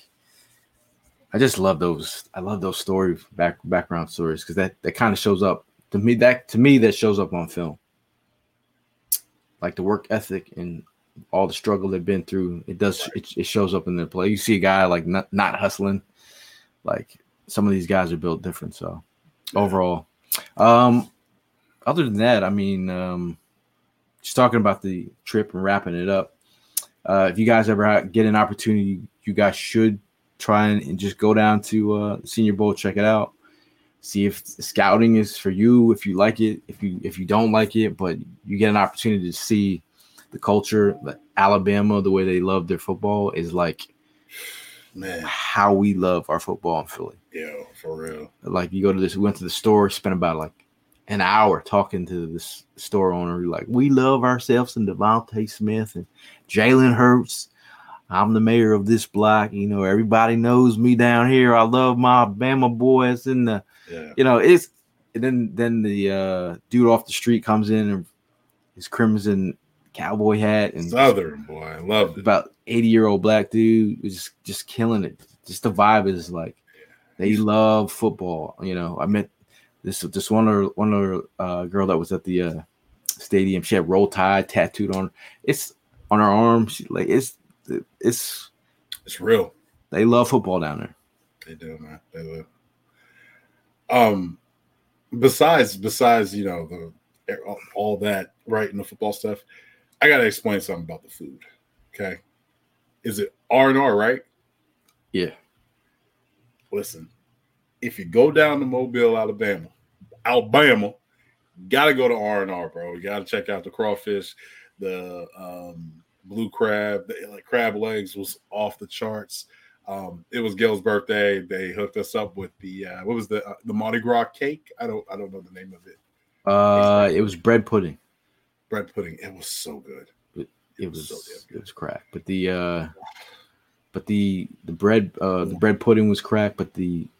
I just love those. I love those background stories because that kind of shows up to me. That shows up on film. Like the work ethic and all the struggle they've been through, it shows up in their play. You see a guy like not hustling, like some of these guys are built different. So overall, other than that, I mean, just talking about the trip and wrapping it up. If you guys ever get an opportunity, you guys should try and just go down to Senior Bowl, check it out. See if scouting is for you, if you like it, if you don't like it, but you get an opportunity to see the culture, like Alabama, the way they love their football is like, man, how we love our football in Philly. Yeah, for real. Like we went to the store, spent about like an hour talking to this store owner. Like, we love ourselves and Devontae Smith and Jalen Hurts. I'm the mayor of this block. Everybody knows me down here. I love my Bama boys and it's and then the dude off the street comes in and his crimson cowboy hat and Southern boy, I love it. About 80-year-old black dude was just killing it. Just the vibe is like they love football. I met this one girl that was at the stadium. She had Roll Tide tattooed on. It's on her arm. She like it's real. They love football down there. They do, man. They do. Besides, all that, right, in the football stuff, I gotta explain something about the food. Okay, is it R&R, right? Yeah. Listen, if you go down to Mobile, Alabama, gotta go to R&R, bro. You gotta check out the crawfish, the blue crab, the crab legs was off the charts. It was Gil's birthday. They hooked us up with the what was the Mardi Gras cake? I don't know the name of it. It was bread pudding. Bread pudding. It was so good. It was crack. But the bread pudding was crack. But the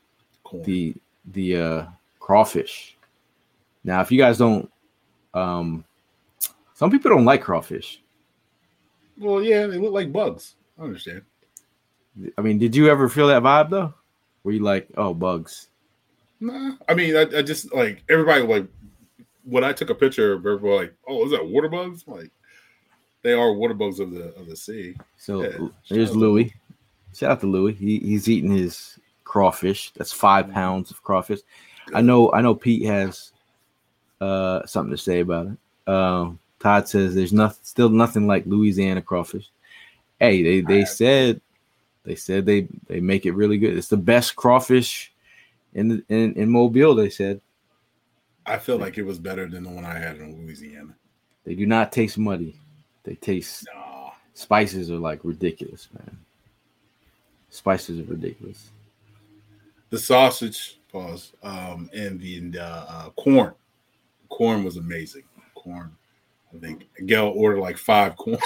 crawfish. Now, if you guys don't, some people don't like crawfish. Well, yeah, they look like bugs. I understand. I mean, did you ever feel that vibe though? Were you like, oh, bugs? Nah. I mean, I just like everybody like when I took a picture of everybody like, oh, is that water bugs? I'm like, They are water bugs of the sea. So Yeah. here's Louis. Shout out to Louis. He's eating his crawfish. That's 5 pounds of crawfish. Good. I know Pete has something to say about it. Todd says there's still nothing like Louisiana crawfish. Hey, they said they make it really good. It's the best crawfish in Mobile, they said. I feel like it was better than the one I had in Louisiana. They do not taste muddy. They taste spices are like ridiculous, man. Spices are ridiculous. The sausage, and the corn. Corn was amazing. Corn. I think Gail ordered like 5 corn.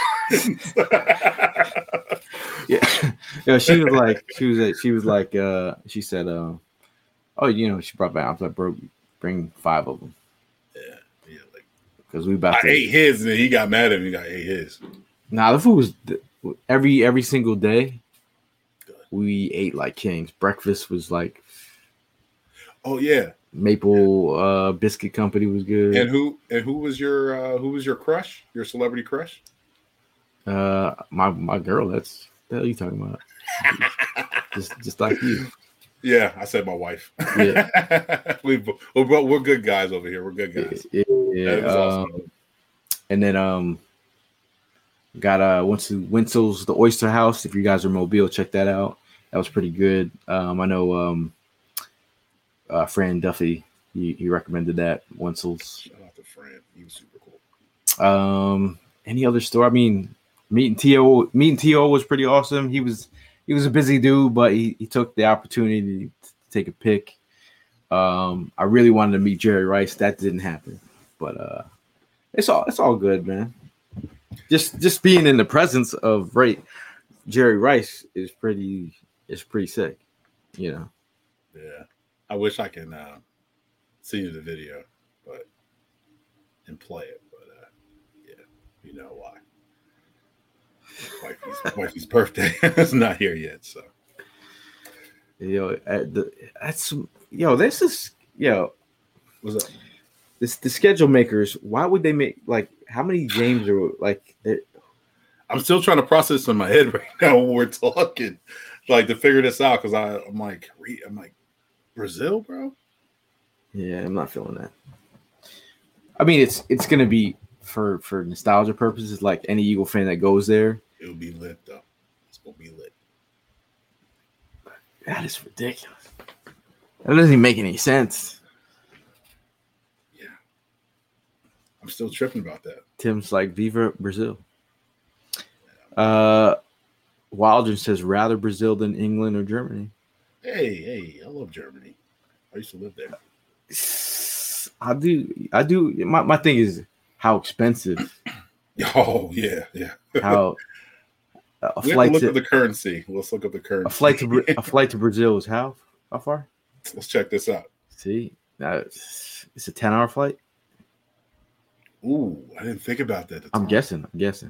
Yeah. She said, oh, she brought back. I was like, bro, bring 5 of them. Yeah, like because I ate his, and then he got mad at me. I ate his. Nah, the food was every single day. We ate like kings. Breakfast was like, oh yeah, Maple Biscuit Company was good. And who was your crush? Your celebrity crush? My girl. That's the hell you talking about? just like you. Yeah, I said my wife. Yeah, we're good guys over here. We're good guys. Yeah. Awesome. And then went to Winsel's The Oyster House. If you guys are Mobile, check that out. That was pretty good. I know Fran Duffy, he recommended that. Winsel's. Shout out to Fran. He was super cool. Any other store? I mean, meeting T.O. was pretty awesome. He was a busy dude, but he took the opportunity to take a pic. I really wanted to meet Jerry Rice. That didn't happen, but it's all good, man. Just being in the presence of Jerry Rice is pretty sick, Yeah, I wish I can see you the video, and play it, but yeah, you know why. Wifey's birthday is not here yet, so. This is What's up? The schedule makers. Why would they make how many games are like? I'm still trying to process in my head right now when we're talking, to figure this out because I'm like Brazil, bro. Yeah, I'm not feeling that. I mean, it's gonna be for nostalgia purposes. Like any Eagle fan that goes there, it'll be lit though. It's gonna be lit. That is ridiculous. That doesn't even make any sense. Yeah, I'm still tripping about that. Tim's like, Viva Brazil. Wildren says rather Brazil than England or Germany. Hey, I love Germany. I used to live there. I do. My thing is how expensive. Oh yeah. How look at the currency. Let's look up the currency. A flight to Brazil is how far? Let's check this out. See, it's a 10-hour flight. Ooh, I didn't think about that. I'm guessing.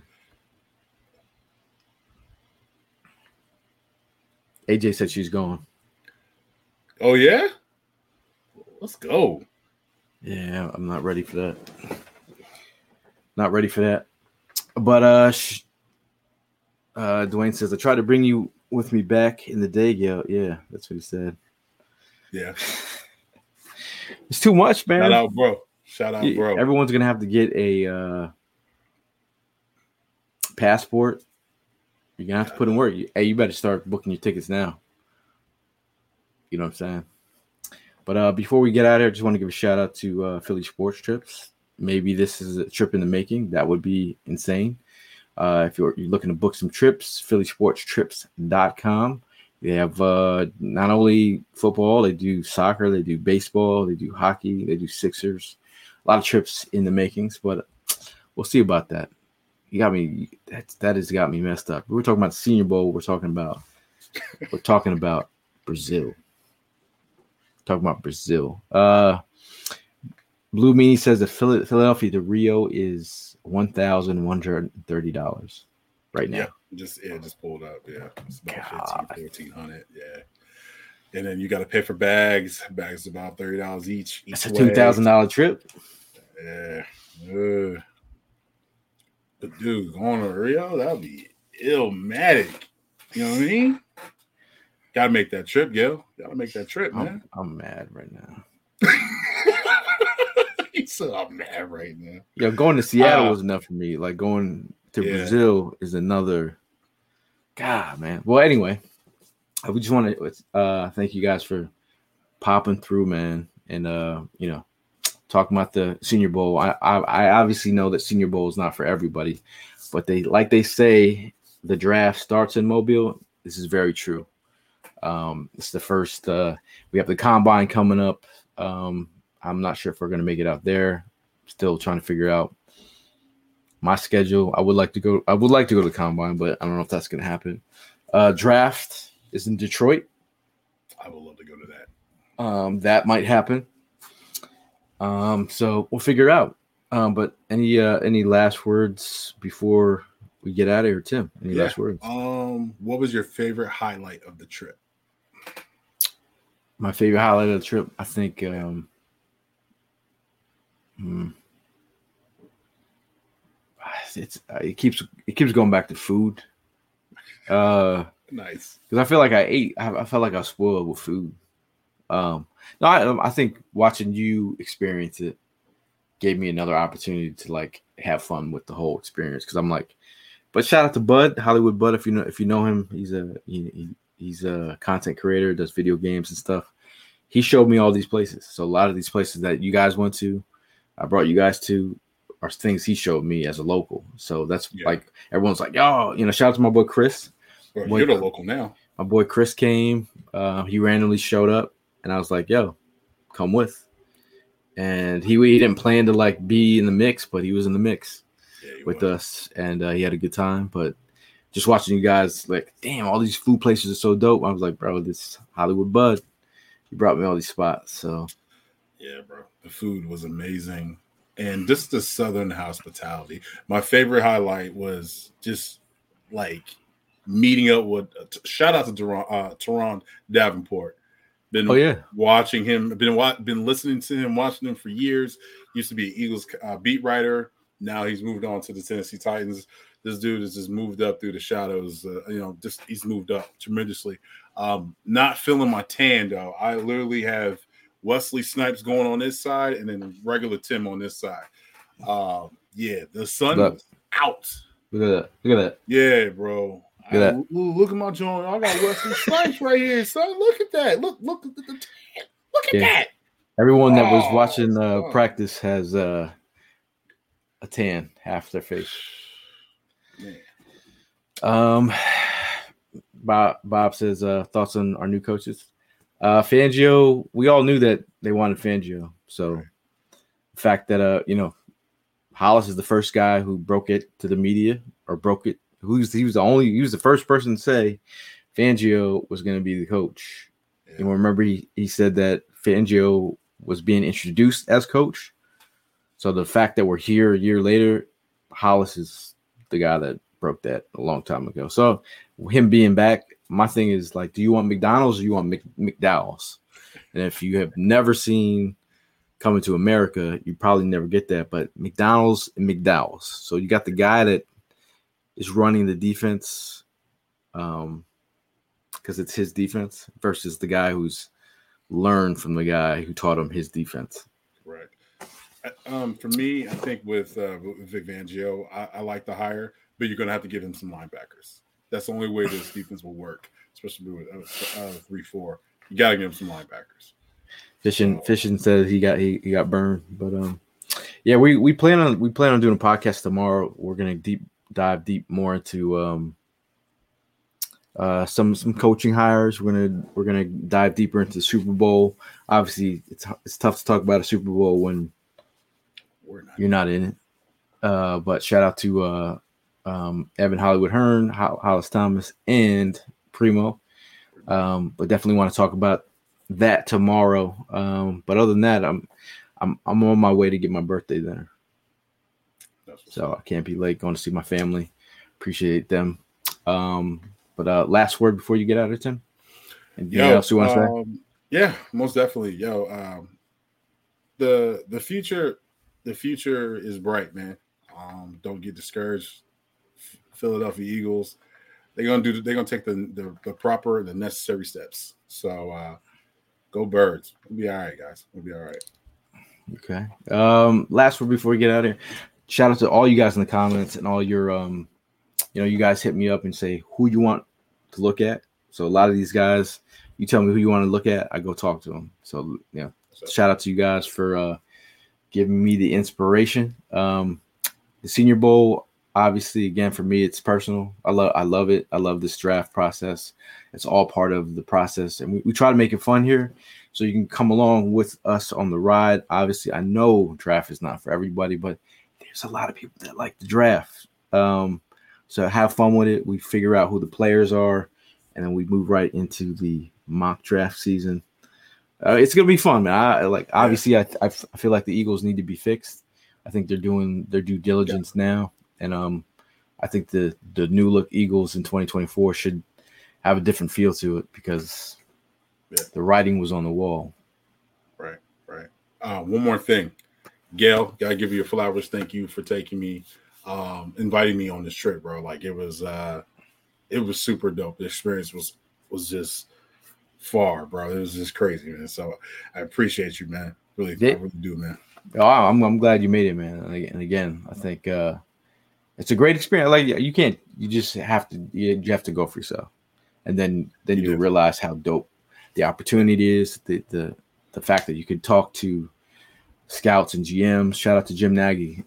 AJ said she's going. Oh yeah, let's go. Yeah, I'm not ready for that. But Dwayne says I tried to bring you with me back in the day. Yeah, that's what he said. Yeah, it's too much, man. Shout out, bro. Everyone's gonna have to get a passport. You're gonna have to put in work. Hey, you better start booking your tickets now. You know what I'm saying? But before we get out of here, I just want to give a shout out to Philly Sports Trips. Maybe this is a trip in the making. That would be insane. If you're looking to book some trips, phillysportstrips.com. They have not only football, they do soccer, they do baseball, they do hockey, they do Sixers. A lot of trips in the makings, but we'll see about that. You got me. That has got me messed up. We were talking about the Senior Bowl. We're talking about Brazil. Blue Meanie says that Philadelphia to Rio is $1,130 right now. Yeah, just pulled up. Yeah, it's about $1,400. Yeah, and then you got to pay for bags. Bags about $30 each. That's a $2,000 trip. Yeah. But dude, going to Rio, that'd be illmatic. You know what I mean? Gotta make that trip, Gil. Gotta make that trip, man. I'm mad right now. He said I'm mad right now. Yeah, going to Seattle was enough for me. Like going to Brazil is another. God, man. Well, anyway, we just want to thank you guys for popping through, man, and talking about the Senior Bowl. I obviously know that Senior Bowl is not for everybody, but they say the draft starts in Mobile. This is very true. It's the first. We have the combine coming up. I'm not sure if we're going to make it out there. Still trying to figure out my schedule. I would like to go to the combine, but I don't know if that's going to happen. Draft is in Detroit. I would love to go to that. That might happen. So we'll figure it out. But any last words before we get out of here, Tim? Any last words? What was your favorite highlight of the trip? My favorite highlight of the trip, I think. It keeps going back to food. Nice, because I feel like I felt like I was spoiled with food. No, I think watching you experience it gave me another opportunity to like have fun with the whole experience. Because I'm like, but shout out to Bud, Hollywood Bud, if you know him, he's a content creator, does video games and stuff. He showed me all these places. So a lot of these places that you guys went to, I brought you guys to, are things he showed me as a local. So that's like everyone's like, yo, shout out to my boy Chris. Well, you're the local now. My boy Chris came. He randomly showed up, and I was like, yo, come with. And he didn't plan to like be in the mix, but he was in the mix with us, and he had a good time. But just watching you guys, like, damn, all these food places are so dope. I was like, bro, this Hollywood Bud, he brought me all these spots. So yeah, bro, the food was amazing, and just the Southern hospitality. My favorite highlight was just like meeting up with. Shout out to Teron Davenport. Been watching him. Been listening to him, watching him for years. Used to be an Eagles beat writer. Now he's moved on to the Tennessee Titans. This dude has just moved up through the shadows. He's moved up tremendously. Not feeling my tan though. I literally have Wesley Snipes going on this side, and then regular Tim on this side. The sun was out. Look at that. Yeah, bro. Look at my joint. I got Wesley Snipes right here, son. Look at that. Look at the tan. Look at that. Everyone that was watching practice has a tan, half their face. Man. Bob says thoughts on our new coaches. Fangio, we all knew that they wanted Fangio. So the fact that Hollis is the first guy who broke it to the media, or broke it. He was the first person to say Fangio was going to be the coach. Yeah. And remember, he said that Fangio was being introduced as coach. So the fact that we're here a year later, Hollis is the guy that broke that a long time ago. So him being back, my thing is like, do you want McDonald's or you want McDowell's? And if you have never seen Coming to America, you probably never get that. But McDonald's and McDowell's. So you got the guy that is running the defense because it's his defense versus the guy who's learned from the guy who taught him his defense. Right. For me, I think with Vic Fangio, I like the hire, but you're going to have to give him some linebackers. That's the only way this defense will work, especially with 3-4. You got to give him some linebackers. Fishing said he got burned, but we plan on doing a podcast tomorrow. We're gonna dive deep more into some coaching hires. We're gonna dive deeper into the Super Bowl. Obviously, it's tough to talk about a Super Bowl when you're not in it. But shout out to Evan Hollywood Hearn, Hollis Thomas, and Primo. But definitely want to talk about that tomorrow. But other than that, I'm on my way to get my birthday dinner. So I can't be late. Going to see my family. Appreciate them. But last word before you get out of Tim. Anything else you want to say? Yeah, most definitely. The future is bright, man. Don't get discouraged. Philadelphia Eagles, they're gonna take the necessary steps. So go Birds. We'll be all right, guys. We'll be all right. Okay. Last word before we get out of here. Shout out to all you guys in the comments and all your you guys hit me up and say who you want to look at. So a lot of these guys, you tell me who you want to look at, I go talk to them. So shout out to you guys for giving me the inspiration. The Senior Bowl, obviously, again, for me, it's personal. I love it. I love this draft process. It's all part of the process. And we try to make it fun here so you can come along with us on the ride. Obviously, I know draft is not for everybody, but there's a lot of people that like the draft. So have fun with it. We figure out who the players are, and then we move right into the mock draft season. It's gonna be fun, man. Obviously, I feel like the Eagles need to be fixed. I think they're doing their due diligence now, and I think the new look Eagles in 2024 should have a different feel to it because the writing was on the wall. Right. One more thing, Gail, gotta give you your flowers. Thank you for taking me, inviting me on this trip, bro. Like it was super dope. The experience was just far, bro. It was just crazy, man. So I appreciate you, man. Really, I really do, man. Oh, I'm glad you made it, man. And again, I think it's a great experience. Like you just have to go for yourself, and then you realize how dope the opportunity is. The fact that you could talk to scouts and GMs. Shout out to Jim Nagy.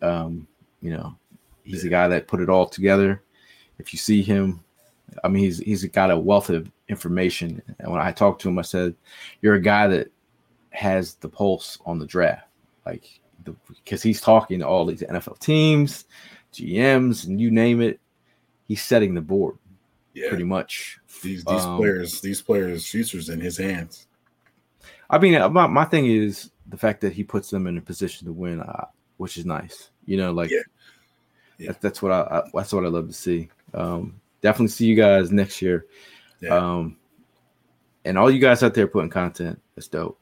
He's the guy that put it all together. If you see him, I mean, he's got a wealth of information. And when I talked to him, I said, "You're a guy that has the pulse on the draft." Because he's talking to all these NFL teams, GMs, and you name it, he's setting the board pretty much. These players' futures in his hands. I mean, my thing is the fact that he puts them in a position to win, which is nice. That's what I love to see. Definitely see you guys next year. Yeah. And all you guys out there putting content, that's dope.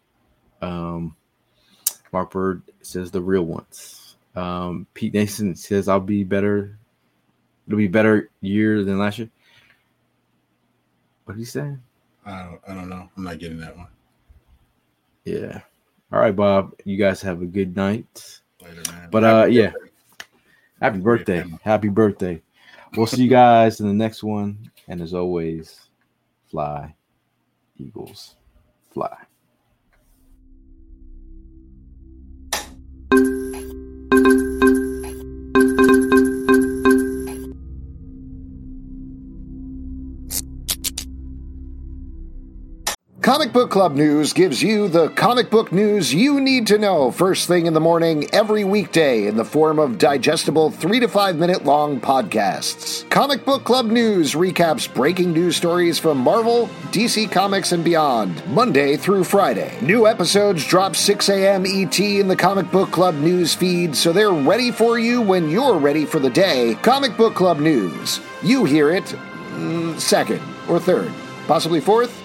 Mark Bird says the real ones. Pete Nason says I'll be better. It'll be a better year than last year. What did he say? I don't know. I'm not getting that one. Yeah. All right, Bob. You guys have a good night. Later, man. But happy birthday. Happy birthday. We'll see you guys in the next one. And as always, fly, Eagles, fly. Comic Book Club News gives you the comic book news you need to know first thing in the morning every weekday in the form of digestible 3 to 5 minute long podcasts. Comic Book Club News recaps breaking news stories from Marvel, DC Comics, and beyond, Monday through Friday. New episodes drop 6 a.m. ET in the Comic Book Club News feed, so they're ready for you when you're ready for the day. Comic Book Club News. You hear it second or third, possibly fourth.